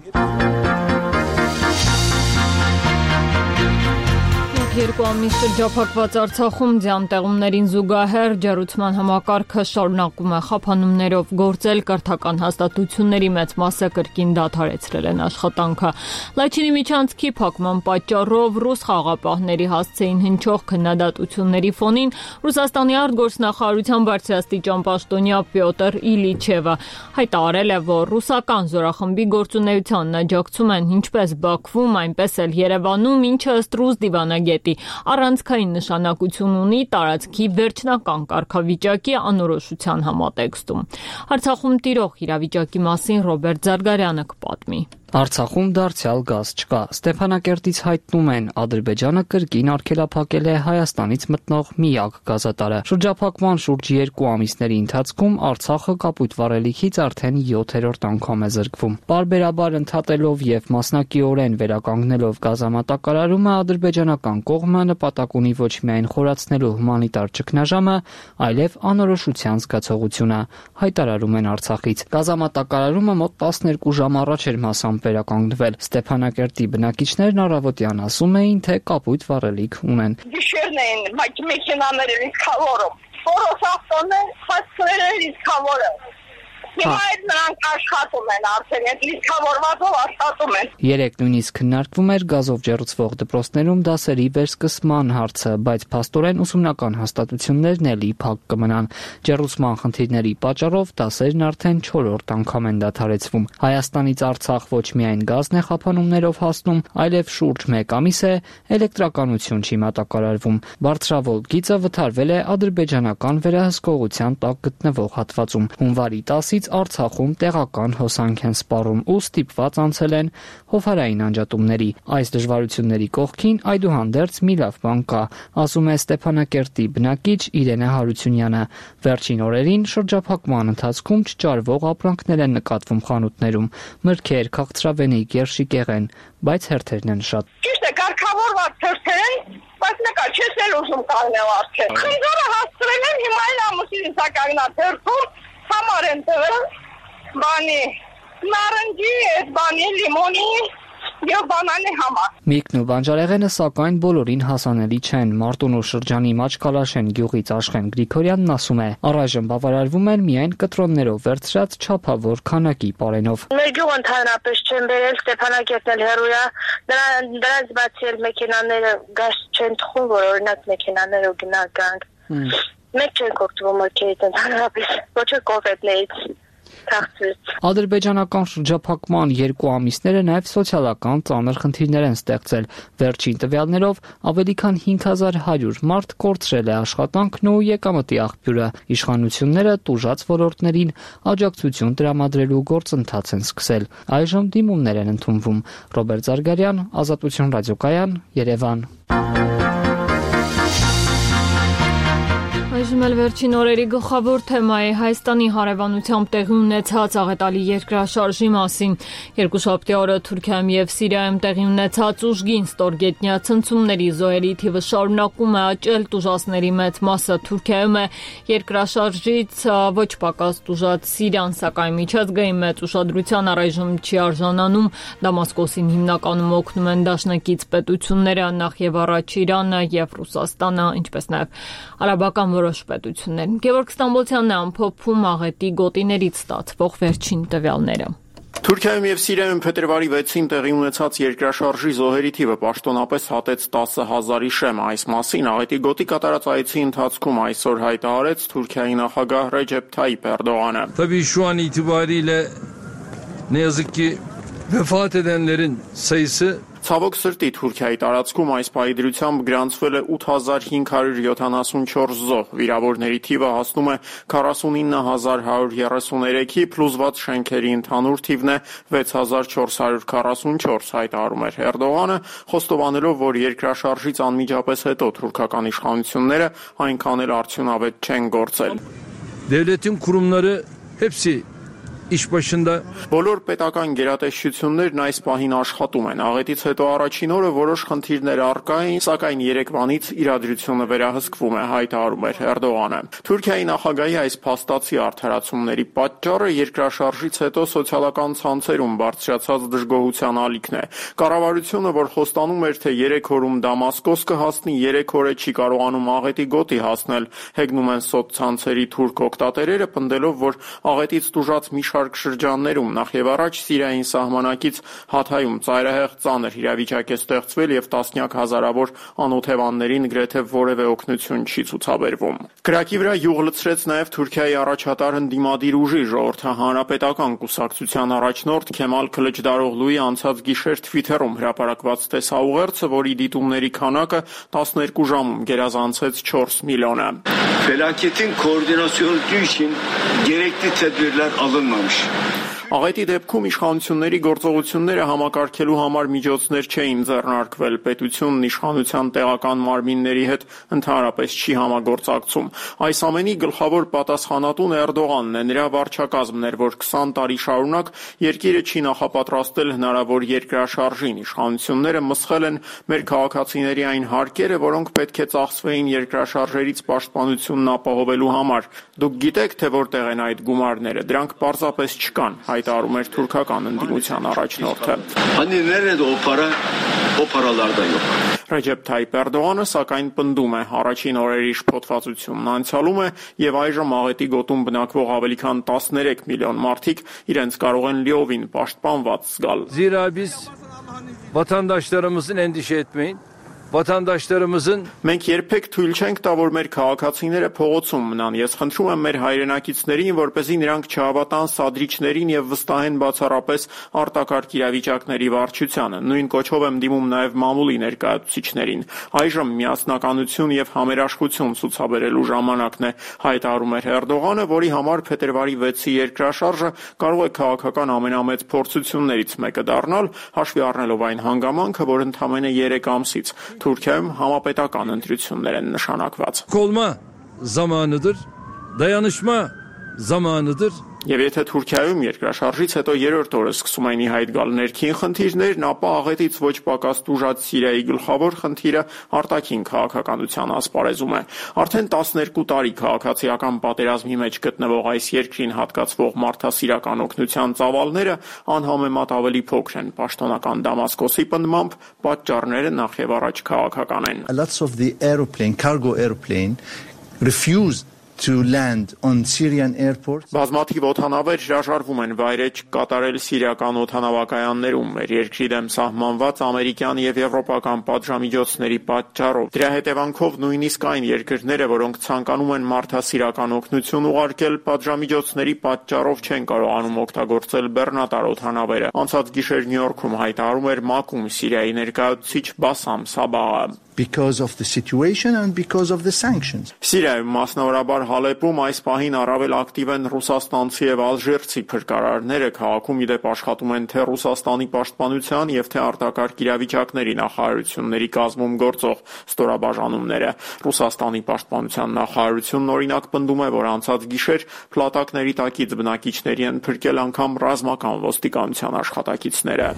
Երկու ամիս շրջափակված Արցախում ձյան տեղումներին զուգահեռ ջեռուցման համակարգը շարունակում է խափանումներով գործել, կրթական հաստատությունների մեծ մասը կրկին դադարեցրել են աշխատանքը։ Լաչինի միջանցքի փակման պատճառով ռուս խաղապահների հասցեին հնչող քննադատությունների ֆոնին Ռուսաստանի արտգործնախարարության բարձրաստիճան պաշտոնյա Պյոտր Իլիչևը հայտարարել է, որ ռուսական զորախմբի գործունեությանն աջակցում են ինչպես Բաքվում, այնպես էլ Երևանում, ինչը ըստ ռուս դիվանագետ առանցքային նշանակություն ունի տարածքի վերջնական կարգավիճակի անորոշության համատեքստում։ Արցախում տիրող իրավիճակի մասին Ռոբերտ Զարգարյանը կպատմի։ Արցախում դարձյալ գազ չկա։ Ստեփանակերտից հայտնում են, Ադրբեջանը կրկին արգելափակել է Հայաստանից մտնող միակ գազատարը։ Շրջափակման շուրջ երկու ամիսների ընթացքում Արցախը կապույտ վառելիքից արդեն յոթերորդ անգամ է զրկվում։ Պարբերաբար ընդհատելով եւ մասնակիորեն վերականգնելով գազամատակարարումը, ադրբեջանական կողմը նպատակ ունի ոչ միայն խորացնելու հումանիտար ճգնաժամը, այլև անորոշության զգացողությունը, հայտարարում են Արցախից։ Գազամատակարարումը մոտ տասներկու ժամ առաջ էր մասամբ վերականգնվել։ Ստեփանակերտի բնակիչներն առավոտյան ասում էին, թե կապույտ վառելիք ունեն։ Գիշերն էին մեքենաները լիքավորում։ Ֆորոս ավտոներ հասցրել են լիքավորը։ Հիմա այդ նրանք աշխատում են արդեն, այդ լիցքավորվածով աշխատում են։ Երեք նույնիսկ քննարկվում էր գազով ջեռուցվող դպրոցներում դասերի վերսկսման հարցը, բայց փաստորեն ուսումնական հաստատություններն էլի փակ կմնան։ Ջեռուցման խնդիրների պատճառով դասերն արդեն չորրորդ անգամ են դադարեցվում։ Հայաստանից Արցախ ոչ միայն գազն է խափանումներով հասնում, այլև շուրջ մեկ ամիս է էլեկտրականություն չի մատակարարվում։ Բարձրավոլ գիծը վթարվել է ադրբեջանական վերահսկողության տակ գտնվող հատվածում։ Հունվարի տասից Արցախում տեղական հոսանք են սպառում ու ստիպված անցել են հովհարային անջատումների։ Այս դժվարությունների կողքին այդուհանդերձ մի լավ բան կա, ասում է Ստեփանակերտի բնակիչ Իրենա Հարությունյանը։ Վերջին օրերին շրջափակման ընթացքում չճարվող ապրանքներ են նկատվում խանութներում՝ մրգեր, քաղցրավենի, գերշիկեղեն, բայց հերթերն են շատ։ Ճիշտ է, կարգավորված թերթեր են, բայց նկա չես էլ ուզում կանգնել արդեն։ Խնձորը հասցրել են, հիմա էլ ամուսին սակագնա թերթում համար են տվել, բանի, նարնջի, այդ բանի, լիմոնի և բանանի համար։ Միրգն ու բանջարեղենը սակայն բոլորին հասանելի չեն։ Մարտունու շրջանի Մաչկալաշեն գյուղից Աշխեն Գրիգորյանն ասում է, առայժմ բավարարվում են միայն կտրոններով վերցրած չափավոր քանակի պարենով։ Մեր գյուղը ընդհանրապես չեն բերել, Ստեփանակերտն էլ հեռու է, դրանց բացի էլ մեքենաները գազ չեն թխում, որ օրինակ մեքենաները գնանք գանք։ Մեկ չենք օգտվում մրգերից ընդհանրապես, ոչ էլ կովեդներից։ Ադրբեջանական շրջափակման երկու ամիսները նաև սոցիալական ծանր խնդիրներ են ստեղծել։ Վերջին տվյալներով ավելի քան հինգ հազար հարյուր մարդ կորցրել է աշխատանքն ու եկամտի աղբյուրը։ Իշխանությունները տուժած ոլորտներին աջակցություն տրամադրելու գործընթաց են սկսել։ Այժմ դիմումներ են ընդունվում։ Ռոբերտ Զարգարյան, Ազատություն ռադիոկայան, Երևան։ Այժմ էլ վերջին օրերի գլխավոր թեմա է Հայաստանի հարևանությամբ տեղի ունեցած աղետալի երկրաշարժի մասին։ Երկուշաբթի օրը Թուրքիայում եւ Սիրիայում տեղի ունեցած ուժգին ստորգետնյա ցնցումների զոհերի թիվը շարունակում է աճել, տուժածների մեծ մասը Թուրքիայում է։ Երկրաշարժից ոչ պակաս տուժած Սիրիան, սակայն միջազգային մեծ ուշադրության առայժմ չի արժանանում։ Դամասկոսին հիմնականում օգնում են դաշնակից պետությունները, նախ եւ առաջ Իրանը եւ Ռուսաստանը, ինչպես նաեւ արաբական որոշ պետություններ։ Գևորգ Ստամբոլցյանն է ամփոփում աղետի գոտիներից ստացվող վերջին տվյալները։ Թուրքիայում եւ Սիրիայում փետրվարի վեցին տեղի ունեցած երկրաշարժի զոհերի թիվը պաշտոնապես հատեց տասը հազարի շեմ։ Այս մասին աղետի գոտի կատարած այցի ընթացքում այսօր հայտարարեց Թուրքիայի նախագահ Ռեջեփ Թայիփ Էրդողանը։ Tabii şu an itibariyle ne yazık ki vefat edenlerin sayısı Ցավոք սրտի Թուրքիայի տարածքում այս պայդրությամբ գրանցվել է ութ հազար հինգ հարյուր յոթանասունչորս զոհ, վիրավորների թիվը հասնում է քառասունինը հազար հարյուր երեսուներեքի, փլուզված շենքերի ընդհանուր թիվն է վեց հազար չորս հարյուր քառասունչորս, հայտարարում էր Էրդողանը, խոստովանելով, որ երկրաշարժից անմիջապես հետո թուրքական իշխանությունները այնքան էլ արդյունավետ չեն գործել։ Devletin kurumları hepsi iş başında Բոլոր պետական գերատեսչություններն այս պահին աշխատում են։ Աղետից հետո առաջին օրը որոշ խնդիրներ առկա էին, սակայն երեկվանից իրադրությունը վերահսկվում է, հայտարարում էր Էրդողանը։ Թուրքիայի նախագահի այս փաստացի արդարացումների պատճառը երկրաշարժից հետո սոցիալական ցանցերում բարձրացած դժգոհության ալիքն է։ Կառավարությունը, որ խոստանում էր, թե երեք օրում Դամասկոս կհասնի, երեք օր է չի կարողանում աղետի գոտի հասնել, հեգնում են սոցցանցերի թուրք օգտատերերը, պնդելով, որ աղետից տուժած մի շարք շրջաններում նախ եւ առաջ Սիրիային սահմանակից Հաթայում ծայրահեղ ծանր իրավիճակ է ստեղծվել եւ տասնյակ հազարավոր անօթևաններին գրեթե որևէ օգնություն չի ցուցաբերվում։ Կրակի վրա յուղ լցրեց նաեւ Թուրքիայի առաջատար ընդդիմադիր ուժի ժողովրդահանրապետական կուսակցության առաջնորդ Քեմալ Քլիչդարօղլուի անցած գիշեր Թվիթերում հրապարակված տեսաուղերձը, որի դիտումների քանակը տասներկու ժամում գերազանցեց չորս միլիոնը։ Felaketin koordinasyonu için gerekli tedbirler alınmamış. Աղետի դեպքում իշխանությունների գործողությունները համակարգելու համար միջոցներ չէին ձեռնարկվել, պետությունն իշխանության տեղական մարմինների հետ ընդհանրապես չի համագործակցում։ Այս ամենի գլխավոր պատասխանատուն Էրդողանն է, նրա վարչակազմն էր, որ քսան տարի շարունակ երկիրը չի նախապատրաստել հնարավոր երկրաշարժին։ Իշխանությունները մսխել են մեր քաղաքացիների այն հարկերը, որոնք պետք է ծախսվեին երկրաշարժերից պաշտպանությունն ապահովելու համար։ Դուք գիտեք, թե որտեղ են այդ գումարները, դրանք պարզապես չկան, հայտարարում էր թուրքական ընդդիմության առաջնորդը։ Hani nerede o para? Հոփարալար դա yok. Ռեջեփ Թայիփ Էրդողանը սակայն պնդում է առաջին օրերի շփոթվածությունն անցյալում է եւ այժմ աղետի գոտում բնակվող ավելի քան տասներեք միլիոն մարդիկ իրենց կարող են լիովին պաշտպանված զգալ։ Zira biz vatandaşlarımızın endişe etmeyin. Vatandaşlarımızın Մենք երբեք թույլ չենք տա, որ մեր քաղաքացիները փողոցում մնան։ Ես խնդրում եմ մեր հայրենակիցներին, որպեսզի նրանք չհավատան սադրիչներին եւ վստահեն բացառապես արտակարգ իրավիճակների վարչությանը։ Նույն կոչով եմ դիմում նաեւ մամուլի ներկայացուցիչներին։ Այժմ միասնականություն եւ համերաշխություն ցուցաբերելու ժամանակն է, հայտարարում էր Էրդողանը, որի համար փետրվարի վեցի երկրաշարժը կարող է քաղաքական ամենամեծ փորձություններից մեկը դառնալ, հաշվի առնելով այն հանգամանքը, որ ընդամենը երեք ամսից Թուրքիայում համապետական ընտրություններ են նշանակված։ Olma zamanıdır, dayanışma zamanıdır. Եվ եթե Թուրքիայում երկրաշարժից հետո երրորդ օրը սկսում են ի հայտ գալ ներքին խնդիրներն, ապա աղետից ոչ պակաս տուժած Սիրիայի գլխավոր խնդիրը արտաքին քաղաքականության ասպարեզում է։ Արդեն տասներկու տարի քաղաքացիական պատերազմի մեջ գտնվող այս երկրին հատկացվող մարդասիրական օգնության ծավալները անհամեմատ ավելի փոքր են։ Պաշտոնական Դամասկոսի պնդմամբ պատճառները նախ եւ առաջ քաղաքական են։ Lots of the airplane, cargo airplane refused to land on Syrian airports. Բազմաթիվ օդանավեր հրաժարվում են վայրեջք կատարել սիրիական օդանավակայաններում մեր երկրի դեմ սահմանված ամերիկյան եւ եվրոպական պատժամիջոցների պատճառով։ Դրա հետևանքով նույնիսկ այն երկրները, որոնք ցանկանում են մարդասիրական օգնություն ուղարկել, պատժամիջոցների պատճառով չեն կարողանում օգտագործել բեռնատար օդանավերը։ Անցած գիշեր Նյու Յորքում հայտարարում էր ՄԱԿ-ում Սիրիայի ներկայացուցիչ Բասամ Սաբահը։ Because of the situation and because of the sanctions. Սիրիայում մասնավորաբար Հալեպում այս պահին առավել ակտիվ են ռուսաստանցի եւ ալժիրցի փրկարարները, քաղաքում իդեպ աշխատում են թե Ռուսաստանի պաշտպանության եւ թե արտակարգ իրավիճակների նախարարությունների կազմում գործող ստորաբաժանումները։ Ռուսաստանի պաշտպանության նախարարությունն օրինակ պնդում է, որ անցած գիշեր փլատակների տակից բնակիչների են փրկել անգամ ռազմական ոստիկանության աշխատակիցները։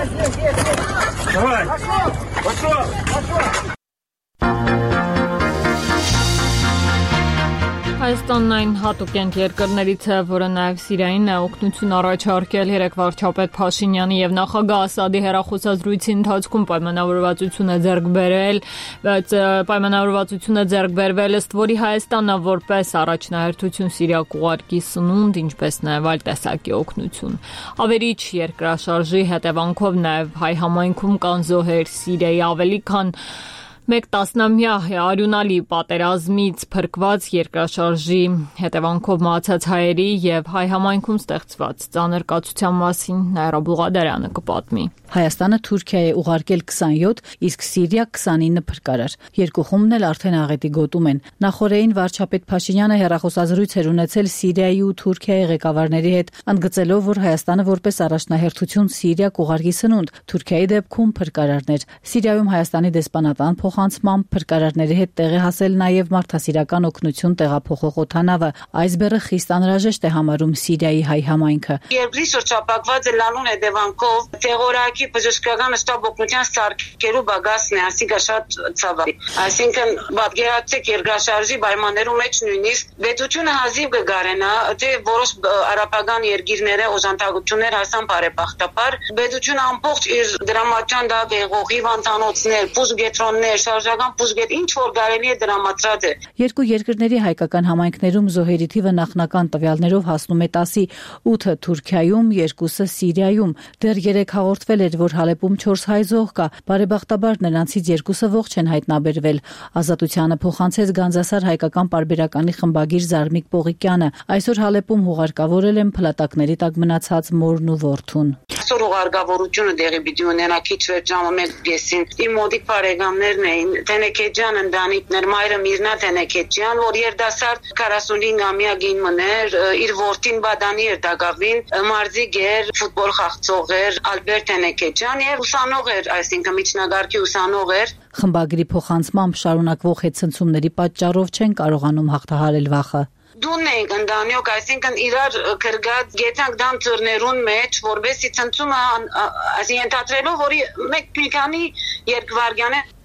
Հայաստանն այն հատուկենտ երկրներից է, որը նաև Սիրիային է օգնություն առաջարկել երեք վարչապետ Փաշինյանի եւ նախագահ Ասադի հեռախոսազրույցի ընթացքում պայմանավորվածություն է ձեռք բերել, բայց պայմանավորվածությունը ձեռք բերվել ըստ որի Հայաստանը որպես առաջնահերթություն Սիրիա կուղարկի սնունդ, ինչպես նաև այլ տեսակի օգնություն։ Ավերիչ երկրաշարժի հետևանքով նաև հայ համայնքում կան զոհեր Սիրիայի ավելի քան Մեկ տասնամյա արյունալի պատերազմից փրկված երկրաշարժի հետևանքով մահացած հայերի եւ հայ համայնքում ստեղծված ծանր կացության մասին Նաիրա Բուղադարյանը կպատմի։ Հայաստանը Թուրքիա է ուղարկել քսանյոթ, իսկ Սիրիա քսանինը փրկարար։ Երկու խումբն էլ արդեն աղետի գոտում են։ Նախորդին վարչապետ Փաշինյանը հեռախոսազրույց էր ունեցել Սիրիայի ու Թուրքիայի ղեկավարների հետ, ընդգծելով, որ Հայաստանը որպես առաջնահերթություն Սիրիա կուղարկի սնունդ, Թուրքիայի դեպքում փրկարարներ։ Սիրիայում Հայաստանի դեսպանատան փոխանցմամբ փրկարարների հետ տեղի հասել նաև մարդասիրական օգնություն տեղափոխող օդանավը։ Այս բեռը խիստ անհրաժեշտ է համարում Սիրիայի հայ համայնքը։ Երկրի շրջապակված է լանուն հետևանքով տեղորակի բժշկական շտաբ օգնության սարքերու բագասն է, ասիկա շատ ցավալի։ Այսինքն պատկերացրեք երկրաշարժի պայմաններում մեջ նույնիսկ պետությունը հազիվ կգարենա, թե որոշ արաբական երկիրները օժանդակություններ հասան բարեբախտաբար, պետությունը ամբողջ իր դրամատյան դա եղող հիվանդանոցներ, բուժկետրոններ, շարժական բուժկետ ինչ որ կարելի է դրամատրած է։ Երկու երկրների հայկական համայնքներում զոհերի թիվը նախնական տվյալներով հասնում է տասի, ութը Թուրքիայում, երկուսը Սիրիայում։ Դեռ երեք հաղորդվել էր, որ Հալեպում չորս հայ զոհ կա, բարեբախտաբար նրանցից երկուսը ողջ են հայտնաբերվել։ Ազատությանը փոխանցեց Գանձասար հայկական պարբերականի խմբագիր Զարմիկ Պողիկյանը։ Այսօր Հալեպում հուղարկավորել են փլատակների տակ մնացած մորն ու որդուն։ Այսօր ուղարկավորությունը դեղի պիտի ունենա քիչ վեր ժամը մեկ կեսին։ Իմ մոտիկ բարեկամներն էին Թենեքեջյան ընտանիքներ, մայրը Միրնա Թենեքեջյան, որ երդասարդ քառասունհինգամյա գին մներ, իր որդին Բադանի էր դակավին, մարզիկ էր, ֆուտբոլ խաղացող էր Ալբերտ Թենեքեջյան եւ ուսանող էր, այսինքն միջնագարկի ուսանող էր։ Խմբագրի փոխանցմամբ շարունակվող հետցնցումների պատճառով չեն կարողանում հաղթահարել վախը։ Դուն ենք ընդանյոք, այսինքն իրար կրգած գետանք դամ ծրներուն մեջ, որբեսի ցնցումը այսինքն ընդհանրելով, որի մեկ մի քանի երկվարգյան է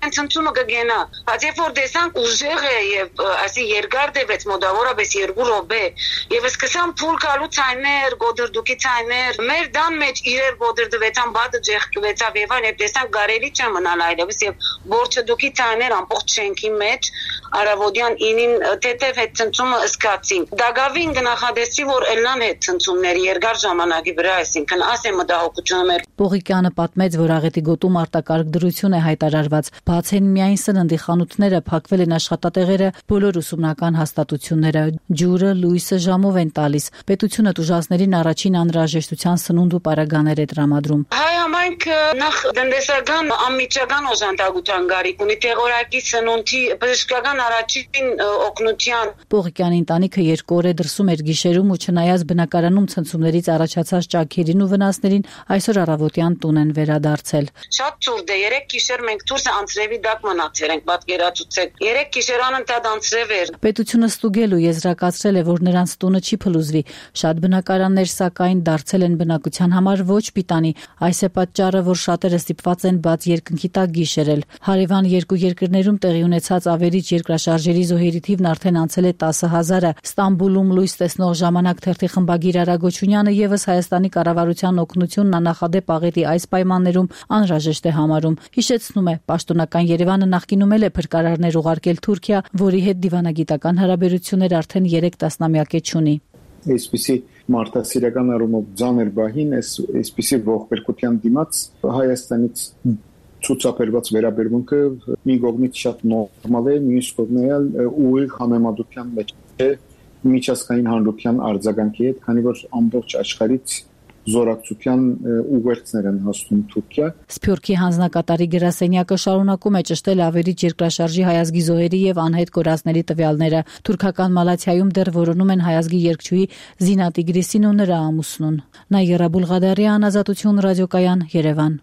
ցնցումը կգենա։ Բայց երբ որ տեսանք ուժեղ է եւ ասի երկար դեպեց մոտավորապես երկու րոպե եւ սկսան փուլ գալու ցայներ, գոդրդուկի ցայներ, մեր դան մեջ իրեր գոդրդվեցան, բադը ջեղկվեցավ եւ այն տեսանք գարելի չէ մնալ այլևս եւ բորչդուկի ցայներ ամբողջ շենքի մեջ արավոդյան ինին թեթև հետ ցնցումը սկացին։ Դագավին գնահատեցի, որ ելնան հետ ցնցումների երկար ժամանակի վրա, այսինքն ասեմ մտահոգությունը մեր։ Պողիկյանը պատմեց, որ աղետի գոտում արտակարգ դրություն է հայտարարված, բաց են միայն սննդի խանութները, փակվել են աշխատատեղերը, բոլոր ուսումնական հաստատությունները, ջուրը, լույսը ժամով են տալիս։ Պետությունը տուժածներին առաջին անհրաժեշտության սնունդ ու պարագաներ է տրամադրում։ Հայ համայնքը նախ տնտեսական անմիջական օժանդակության գարիք ունի, տեղորակի սնունդի բժշկական առաջին օգնության։ Պողիկյանի ընտանիքը երկու օր է դրսում էր գիշերում ու չնայած բնակարանում ցնցումներից առաջացած ճաքերին ու վնասներին այսօր առավոտյան տուն են վերադարձել։ Շատ ցուրտ է, երեք գիշեր մենք դուրս անցրևի դակ մնացել ենք, պատկերացուցեք։ Երեք գիշեր անընդհատ անցրև էր։ Պետությունը ստուգել ու եզրակացրել է, որ նրանց տունը չի փլուզվի։ Շատ բնակարաններ սակայն դարձել են բնակության համար ոչ պիտանի։ Այս է պատճառը, որ շատերը ստիպված են բաց երկնքի տակ գիշերել։ Հարևան երկու երկրներում տեղի ունեցած ավերիչ երկրաշարժերի զոհերի թիվն արդեն անցել է տասը հազարը։ Ստամբուլում լույս տեսնող ժամանակ թերթի խմբագիր Արա Գոչունյանը եւս Հայաստանի կառավարության օգնությունն աննախադեպ աղետի այս պայմաններում անհրաժեշտ է համարում։ Հիշեցնում է, պաշտոնական Երևանը նախկինում էլ է փրկարարներ ուղարկել Թուրքիա, որի հետ դիվանագիտական հարաբերություններ արդեն երեք տասնամյակ է չունի։ Այսպիսի մարդասիրական առումով ձանր բահին, այսպիսի ողբերգության դիմաց Հայաստանից ցուցաբերված վերաբերմունքը մի կողմից շատ նորմալ է, մյուս կողմից ուղիղ համեմատության մեջ է միջազգային հանրության արձագանքի հետ, քանի որ ամբողջ աշխարհից զորակցության ուղերձներ են հասնում Թուրքիա։ Սփյուռքի հանձնակատարի գրասենյակը շարունակում է ճշտել ավերիչ երկրաշարժի հայազգի զոհերի եւ անհետ կորածների տվյալները։ Թուրքական Մալաթիայում դեռ որոնում են հայազգի երգչուհի Զինա Տիգրիսին ու նրա ամուսնուն։ Նայերա Բուլղադարյան, Ազատություն ռադիոկայան, Երևան։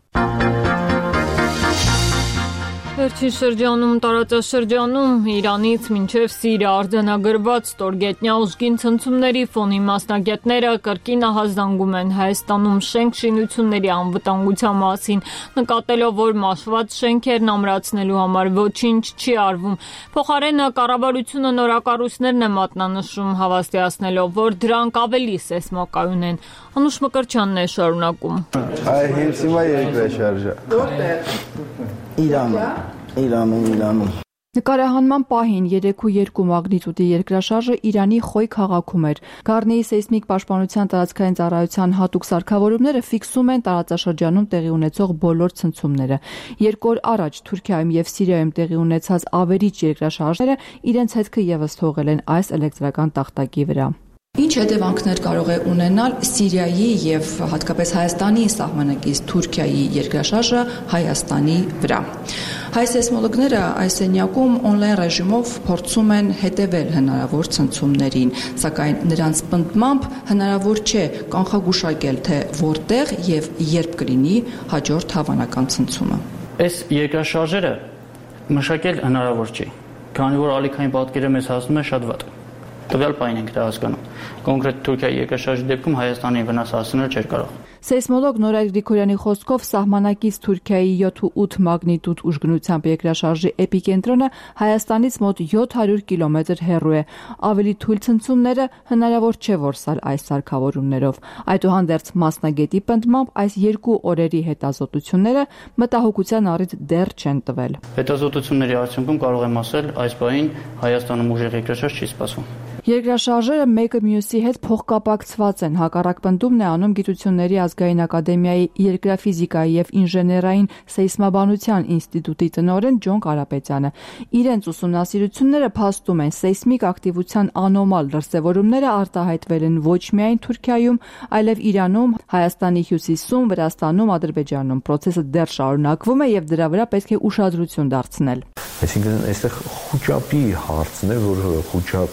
Վերջին շրջանում տարածաշրջանում Իրանից մինչև Սիրիա արձանագրված ստորգետնյա ուժգին ցնցումների ֆոնին մասնագետները կրկին ահազանգում են Հայաստանում շենք շինությունների անվտանգության մասին, նկատելով, որ մաշված շենքերն ամրացնելու համար ոչինչ չի արվում։ Փոխարենը կառավարությունը նորակառույցներն է մատնանշում, հավաստիացնելով, որ դրանք ավելի սեյսմոկայուն են։ Անուշ Մկրտչյանն է շարունակում։ Այ հենց հիմա երկրաշարժը։ Որտե՞ղ։ Իրանում, Իրանում, Իրանում։ Նկարահանման պահին երեք ու երկու մագնիտուդի երկրաշարժը Իրանի Խոյ քաղաքում էր։ Գառնեի սեյսմիկ պաշտպանության տարածքային ծառայության հատուկ սարքավորումները ֆիքսում են տարածաշրջանում տեղի ունեցող բոլոր ցնցումները։ Երկու օր առաջ Թուրքիայում եւ Սիրիայում տեղի ունեցած ավերիչ երկրաշարժները իրենց հետքը եւս թողել են այս էլեկտրական տախտակի վրա։ Ինչ հետևանքներ կարող է ունենալ Սիրիայի եւ հատկապես Հայաստանի սահմանակից Թուրքիայի երկրաշարժը Հայաստանի վրա։ Հայ սեյսմոլոգները այս սենյակում օնլայն ռեժիմով փորձում են հետևել հնարավոր ցնցումներին, սակայն նրանց պնդմամբ հնարավոր չէ կանխագուշակել, թե որտեղ եւ երբ կլինի հաջորդ հավանական ցնցումը։ Այս երկրաշարժերը մշակել հնարավոր չի, քանի որ ալիքային պատկերը մեզ հասնում է շատ վատ։ Տվյալ պայն ենք դա հասկանում։ Կոնկրետ Թուրքիայի երկրաշարժի դեպքում Հայաստանին վնաս հասնել չէր կարող։ Սեյսմոլոգ Նորայր Գրիգորյանի խոսքով սահմանակից Թուրքիայի յոթ ու ութ մագնիտուդ ուժգնությամբ երկրաշարժի էպիկենտրոնը Հայաստանից մոտ յոթ հարյուր կիլոմետր հեռու է։ Ավելի թույլ ցնցումները հնարավոր չէ որսալ այս սարքավորումներով։ Այդուհանդերձ մասնագետի պնդմամբ այս երկու օրերի հետազոտությունները մտահոգության առիթ դեռ չեն տվել։ Հետազոտությունների արդյունքում կարող եմ ասել, այս բանին Հայաստանում ուժեղ երկրաշարժ չի սպասվում։ Երկրաշարժերը մեկը մյուսի հետ փոխկապակցված են, հակառակ պնդումն է անում Գիտությունների ազգային ակադեմիայի երկրաֆիզիկայի եւ ինժեներային սեյսմաբանության ինստիտուտի տնօրեն Ջոն Կարապետյանը։ Իրենց ուսումնասիրությունները փաստում են սեյսմիկ ակտիվության անոմալ դրսևորումները արտահայտվել են ոչ միայն Թուրքիայում, այլև Իրանում, Հայաստանի հյուսիսում, Վրաստանում, Ադրբեջանում։ Պրոցեսը դեռ շարունակվում է եւ դրա վրա պետք է ուշադրություն դարձնել։ Այսինքն այստեղ խոճապի հարցն է, որ խոճապ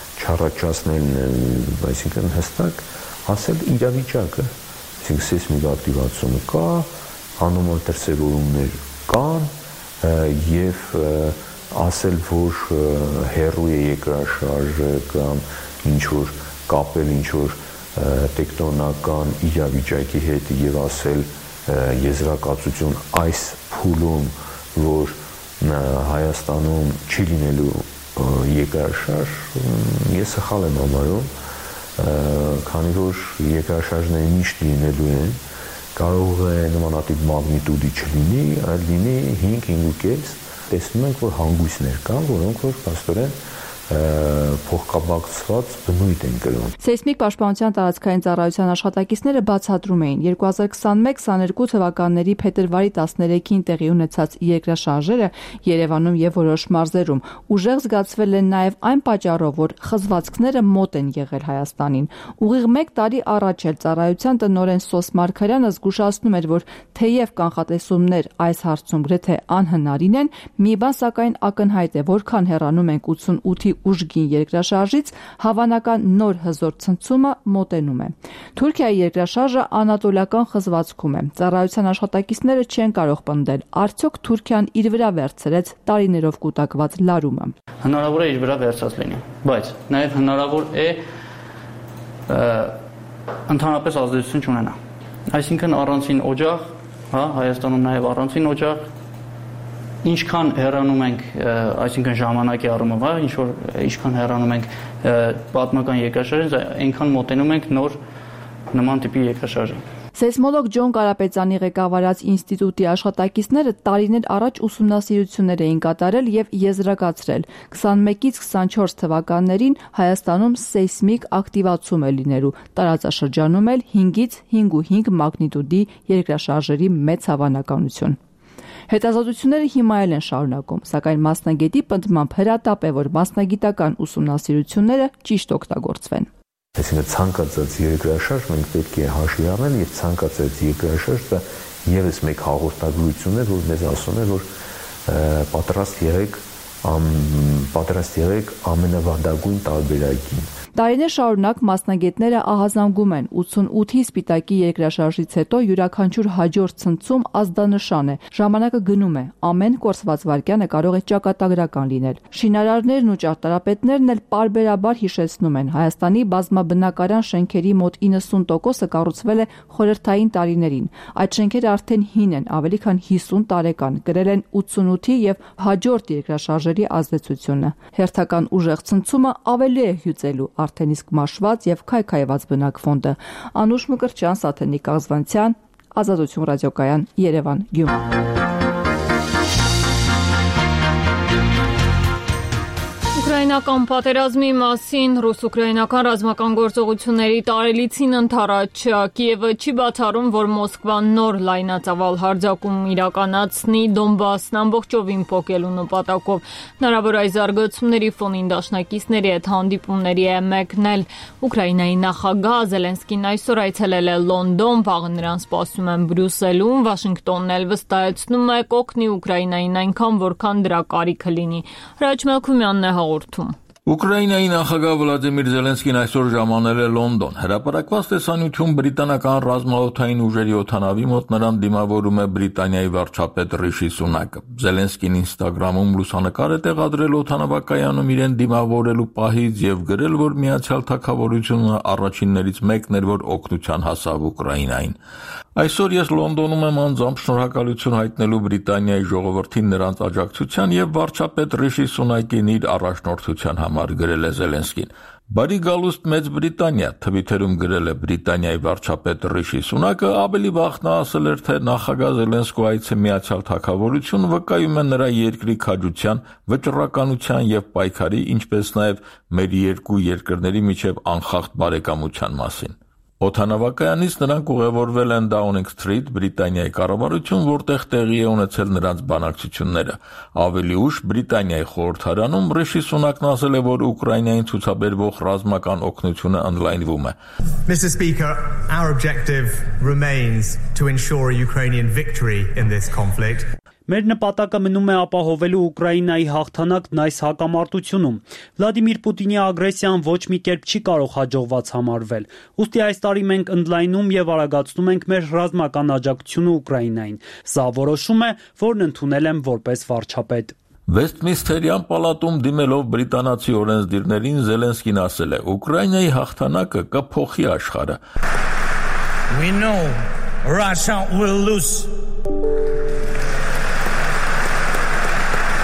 չառաջացնեն, այսինքն հստակ ասել իրավիճակը, այսինքն սեյսմիկ ակտիվացումը կա, անոմալ դրսևորումներ կան եւ ասել, որ հեռու է երկրաշարժը կամ ինչ որ կապել ինչ որ տեկտոնական իրավիճակի հետ եւ ասել եզրակացություն այս փուլում, որ Հայաստանում չի լինելու երկրաշարժ, ես սխալ եմ համարում, քանի որ երկրաշարժները միշտ լինելու են, կարող է նմանատիպ մագնիտուդի չլինի, այլ լինի հինգ հինգ ու կես, տեսնում ենք, որ հանգույցներ կան, որոնք որ փաստորեն փոխկապակցված բնույթ են կրում։ Սեյսմիկ պաշտպանության տարածքային ծառայության աշխատակիցները բացատրում էին երկու հազար քսաներկու քսաներկու թվականների փետրվարի տասներեքին տեղի ունեցած երկրաշարժերը Երևանում եւ որոշ մարզերում ուժեղ զգացվել են նաեւ այն պատճառով, որ խզվածքները մոտ են եղել Հայաստանին։ Ուղիղ մեկ տարի առաջ էլ ծառայության տնօրեն Սոս Մարգարյանը զգուշացնում էր, որ թեև կանխատեսումներ այս հարցում գրեթե անհնարին են, մի բան սակայն ակնհայտ է, որքան հեռանում ենք ութսունութի ուժգին երկրաշարժից, հավանական նոր հզոր ցնցումը մոտենում է։ Թուրքիայի երկրաշարժը անատոլական խզվածքում է։ Ծառայության աշխատակիցները չեն կարող պնդել, արդյոք Թուրքիան իր վրա վերցրեց տարիներով կուտակված լարումը։ Հնարավոր է իր վրա վերցած լինի, բայց նաև հնարավոր է ընդհանրապես ազդեցություն չունենա։ Այսինքն առանցին օջախ, հա, Հայաստանում նաև առանցին օջախ, ինչքան հեռանում ենք, այսինքն ժամանակի առումով, հա, ինչ որ ինչքան հեռանում ենք պատմական երկրաշարժից, այնքան մոտենում ենք նոր նման տիպի երկրաշարժին։ Սեյսմոլոգ Ջոն Կարապետյանի ղեկավարած ինստիտուտի աշխատակիցները տարիներ առաջ ուսումնասիրություններ էին կատարել եւ եզրակացրել քսանմեկից քսանչորս թվականներին Հայաստանում սեյսմիկ ակտիվացում է լինելու, տարածաշրջանում էլ հինգից հինգ ու հինգ մագնիտուդի երկրաշարժերի մեծ հավանականություն։ Հետազոտությունները հիմա էլ են շարունակում, սակայն մասնագետի պնդմամբ հրատապ է, որ մասնագիտական ուսումնասիրությունները ճիշտ օգտագործվեն։ Այսինքն ցանկացած երկրաշարժ մենք պետք է հաշվի առնել եւ ցանկացած երկրաշարժ դա եւս մեկ հաղորդագրություն է, որ մեզ ասում է, որ պատրաստ եղեք պատրաստ եղեք ամենավանդագույն տարբերակին։ Տարիներ շարունակ մասնագետները ահազանգում են ութսունութի սպիտակի երկրաշարժից հետո յուրաքանչյուր հաջորդ ցնցում ազդանշան է, ժամանակը գնում է, ամեն կորսված վայրկյանը կարող է ճակատագրական լինել։ Շինարարներն ու ճարտարապետներն էլ պարբերաբար հիշեցնում են, Հայաստանի բազմաբնակարան շենքերի մոտ իննսուն տոկոսը կառուցվել է խորհրդային տարիներին։ Այդ շենքերը արդեն հին են, ավելի քան հիսուն տարեկան, կրել են ութսունութի եւ հաջորդ երկրաշարժերի ազդեցությունը։ Հերթական ուժեղ ցնցումը ավելի է հյուծելու արդեն իսկ մաշված եւ քայքայված բնակֆոնդը։ Անուշ Մկրտչյան, Սաթենիկ Աղզվանցյան, Ազատություն ռադիոկայան, Երևան, Գյումրի։ Ուկրաինական պատերազմի մասին ռուս-ուկրաինական ռազմական գործողությունների տարելիցին ընթരാճ Կիևը չի բացառում, որ Մոսկվան նոր լայնածավալ հարձակում իրականացնի Դոնբասն ամբողջովին փոկելու նպատակով։ Հնարավոր այս զարգացումների ֆոնին դաշնակիցների հետ հանդիպումների է մեկնել։ Ուկրաինայի նախագահ Զելենսկին այսօր այցելել է Լոնդոն, վաղը նրան սպասում են Բրյուսելում, Վաշինգտոնն էլ վստահեցնում է կօգնի Ուկրաինային այնքան, որքան դրա կարիքը լինի։ Հրաչ Մելքումյանն է հաղորդում։ Ուկրաինայի նախագահ Վլադիմիր Զելենսկին այսօր ժամանել է Լոնդոն։ Հրապարակված տեսանյութում բրիտանական ռազմաօդային ուժերի օդանավի մոտ նրան դիմավորում է Բրիտանիայի վարչապետ Ռիշի Սունակը։ Զելենսկին Ինստագրամում լուսանկար է տեղադրել օդանավակայանում իրեն դիմավորելու պահից եւ գրել, որ Միացյալ Թագավորությունը առաջիններից մեկն էր, որ օգնության հասավ Ուկրաինային։ Այսօր ես Լոնդոնում եմ անձամբ շնորհակալություն հայտնելու Բրիտանիայի ժողովրդին նրանց աջակցության եւ վարչապետ Ռիշի Սունակին իր առաջնորդության համար, գրել է Զելենսկին։ Բարի գալուստ Մեծ Բրիտանիա, թվիթերում գրել է Բրիտանիայի վարչապետ Ռիշի Սունակը, ավելի վաղ նա ասել էր, թե նախագահ Զելենսկու այցը Միացյալ Թագավորություն վկայում է նրա երկրի քաջության, վճռականության եւ պայքարի, ինչպես նաեւ մեր երկու երկրների միջև անխախտ բարեկամության մասին։ Օդանավակայանից նրանք ուղևորվել են Դաունինգ Սթրիթ, Բրիտանիայի կառավարություն, որտեղ տեղի է ունեցել նրանց բանակցությունները։ Ավելի ուշ Բրիտանիայի խորհրդարանում Ռիշի Սունակն ասել է, որ Ուկրաինային ցուցաբերվող ռազմական օգնությունը ընդլայնվում է։ Mister Speaker, our objective remains to ensure a Ukrainian victory in this conflict. Մեր նպատակը մնում է ապահովելու Ուկրաինայի հաղթանակն այս հակամարտությունում։ Վլադիմիր Պուտինի ագրեսիան ոչ մի կերպ չի կարող հաջողված համարվել։ Ուստի այս տարի մենք ընդլայնում եւ արագացնում ենք մեր ռազմական աջակցությունը Ուկրաինային։ Սա որոշում է, որն ընդունել եմ որպես վարչապետ։ Վեստմինսթերյան պալատում դիմելով բրիտանացի օրենսդիրներին Զելենսկին ասել է. Ուկրաինայի հաղթանակը կփոխի աշխարհը։ We know Russia will lose.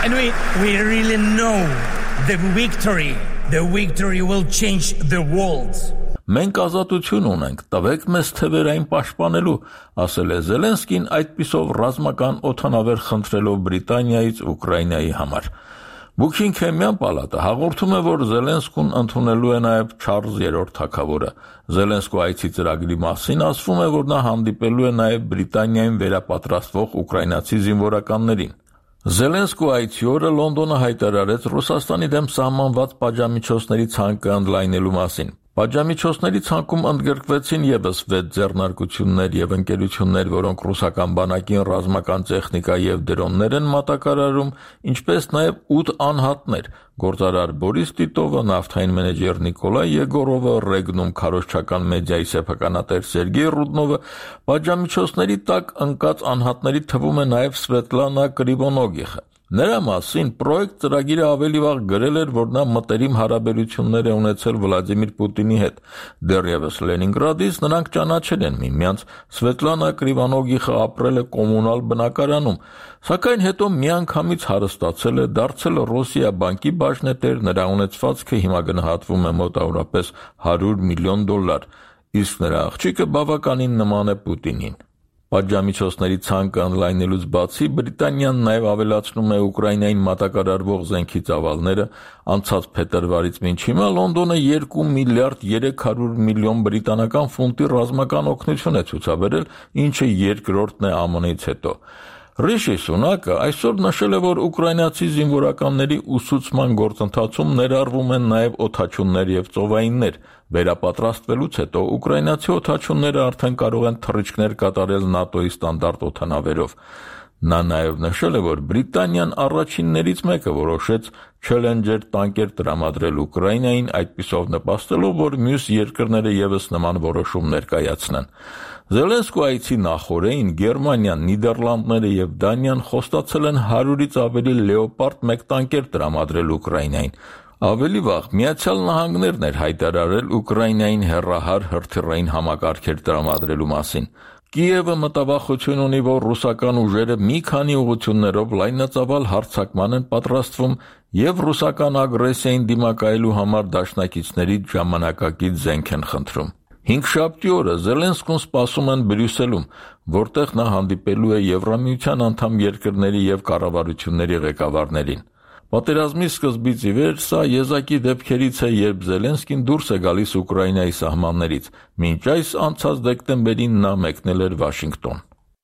And we, we really know the victory, the victory will change the world. Մենք ազատություն ունենք, տվեք մեզ թևերային պաշտպանելու, ասել է Զելենսկին այդպիսով ռազմական օդանավեր խնդրելով Բրիտանիայից Ուկրաինայի համար։ Բուքինգհեմյան պալատը հաղորդում է, որ Զելենսկուն ընդունելու է նաև Չարլզ երրորդ թագավորը։ Զելենսկու այցի ծրագրի մասին ասվում է, որ նա հանդիպելու է նաև Բրիտանիայում վերապատրաստվող ուկրաինացի զինվորականներին։ Զելենսկու այցի օրը Լոնդոնը հայտարարեց Ռուսաստանի դեմ սահմանված պատժամիջոցների ցանկը ընդլայնելու մասին։ Պատժամիջոցների ցանկում ընդգրկվեցին ևս վեց ձեռնարկություններ եւ ընկերություններ, որոնք ռուսական բանակին ռազմական տեխնիկա եւ դրոններ են մատակարարում, ինչպես նաեւ ութ անհատներ՝ գործարար Բորիս Տիտովը, նավթային մենեջեր Նիկոլայ Եգորովը, Ռեգնում քարոզչական մեդիայի սեփականատեր Սերգեյ Ռուդնովը, պատժամիջոցների տակ ընկած անհատների թվում է նաեւ Սվետլանա Կրիվոնոգիխը։ Նրա մասին պրոյեկտ ծրագիրը ավելի վաղ գրել էր, որ նա մտերիմ հարաբերություններ է ունեցել Վլադիմիր Պուտինի հետ։ Դեռևս Լենինգրադից նրանք ճանաչել են միմյանց։ Սվետլանա Կրիվոնոգիխը ապրել է կոմունալ բնակարանում, սակայն հետո միանգամից հարստացել է, դարձել Ռոսիա բանկի բաժնետեր, նրա ունեցվածքը հիմա գնահատվում է մոտավորապես հարյուր միլիոն դոլար, իսկ նրա աղջիկը բավականին նման է Պուտինին։ Պատժամիջոցների ցանկը ընդլայնելուց բացի Բրիտանիան նաև ավելացնում է Ուկրաինային մատակարարվող զենքի ծավալները։ Անցած փետրվարից մինչ հիմա Լոնդոնը երկու միլիարդ երեք հարյուր միլիոն բրիտանական ֆունտի ռազմական օգնություն է ցուցաբերել, ինչը երկրորդն է Α Մ-ից հետո։ Ռիշի Սունակը այսօր նշել է, որ ուկրաինացի զինվորականների ուսուցման գործընթացում ներառվում են նաև օդաչուններ եւ ծովայիններ։ Վերապատրաստվելուց հետո ուկրաինացի օդաչունները արդեն կարող են թռիչքներ կատարել ՆԱՏՕ-ի ստանդարտ օդանավերով։ Նա նաև նշել է, որ Բրիտանիան առաջիններից մեկը որոշեց Challenger տանկեր տրամադրել Ուկրաինային, այդպիսով նպաստելով, որ մյուս երկրները ևս նման որոշում ներկայացնեն։ Զելենսկու այցի նախօրեին Գերմանիան, Նիդերլանդները եւ Դանիան խոստացել են հարյուրից ավելի Լեոպարդ մեկ տանկեր տրամադրել Ուկրաինային։ Ավելի վաղ Միացյալ Նահանգներն էր հայտարարել Ուկրաինային հեռահար հրթիռային համակարգեր տրամադրելու մասին։ Կիևը մտավախություն ունի, որ ռուսական ուժերը մի քանի ուղղություններով լայնածավալ հարձակման են պատրաստվում եւ ռուսական ագրեսիային դիմակայելու համար դաշնակիցներից ժամանակակից զենք են խնդրում։ Հինգշաբթի օրը Զելենսկուն սպասում են Բրյուսելում, որտեղ նա հանդիպելու է Եվրամիության անդամ երկրների եւ կառավարությունների ղեկավարներին։ Պատերազմի սկզբից ի վեր սա եզակի դեպքերից է, երբ Զելենսկին դուրս է գալիս Ուկրաինայի սահմաններից։ Մինչ այս անցած դեկտեմբերին նա մեկնել էր Վաշինգտոն։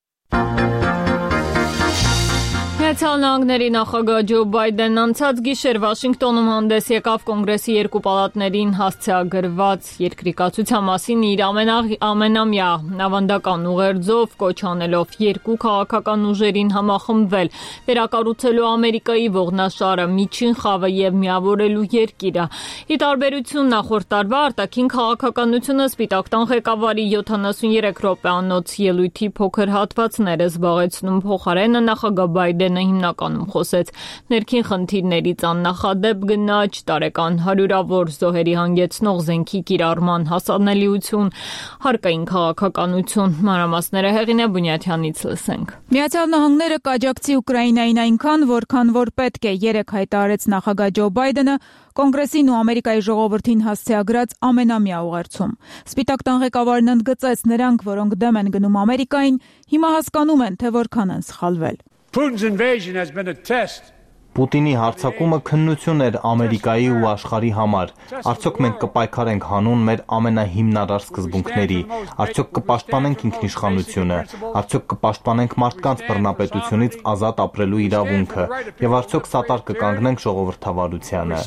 Միացյալ Նահանգների նախագահ Ջո Բայդենն անցած գիշեր Վաշինգտոնում հանդես եկավ կոնգրեսի երկու պալատներին հասցեագրված երկրի կացության մասին իր ամենամյա ավանդական ուղերձով կոչ անելով երկու քաղաքական ուժերին համախմբվել, վերակառուցելու Ամերիկայի ողնաշարը, միջին խավը եւ միավորելու երկիրը։ Ի տարբերություն նախորդ տարվա արտաքին քաղաքականությունը Սպիտակ տան ղեկավարի յոթանասուներեք րոպեանոց ելույթի փոքր հատվածներ է զբաղեցնում, փոխարենը նախագահ Բայդենը հիմնականում խոսեց ներքին խնդիրներից աննախադեպ գնաճ, տարեկան հարյուրավոր զոհերի հանգեցնող զենքի կիրառման հասանելիություն, հարկային քաղաքականություն։ Մանրամասները Հեղինե Բունյաթյանից լսենք։ Միացյալ Նահանգները կաջակցի Ուկրաինային այնքան, որքան որ պետք է, երեկ հայտարարեց նախագահ Ջո Բայդենը Կոնգրեսին ու Ամերիկայի ժողովրդին հասցեագրած ամենամյա ուղերձում։ Սպիտակ տան ղեկավարն ընդգծեց, նրանք, որոնք դեմ են գնում Ամերիկային, հիմա հասկանում են, թե որքան են սխալվել։ Պուտինի հարձակումը քննություն էր Ամերիկայի ու աշխարհի համար։ Արդյոք մենք կպայքարենք հանուն մեր ամենահիմնարար սկզբունքների, արդյոք կպաշտպանենք ինքնիշխանությունը, արդյոք կպաշտպանենք մարդկանց բռնապետությունից ազատ ապրելու իրավունքը, եւ արդյոք սատար կկանգնենք ժողովրդավարությանը։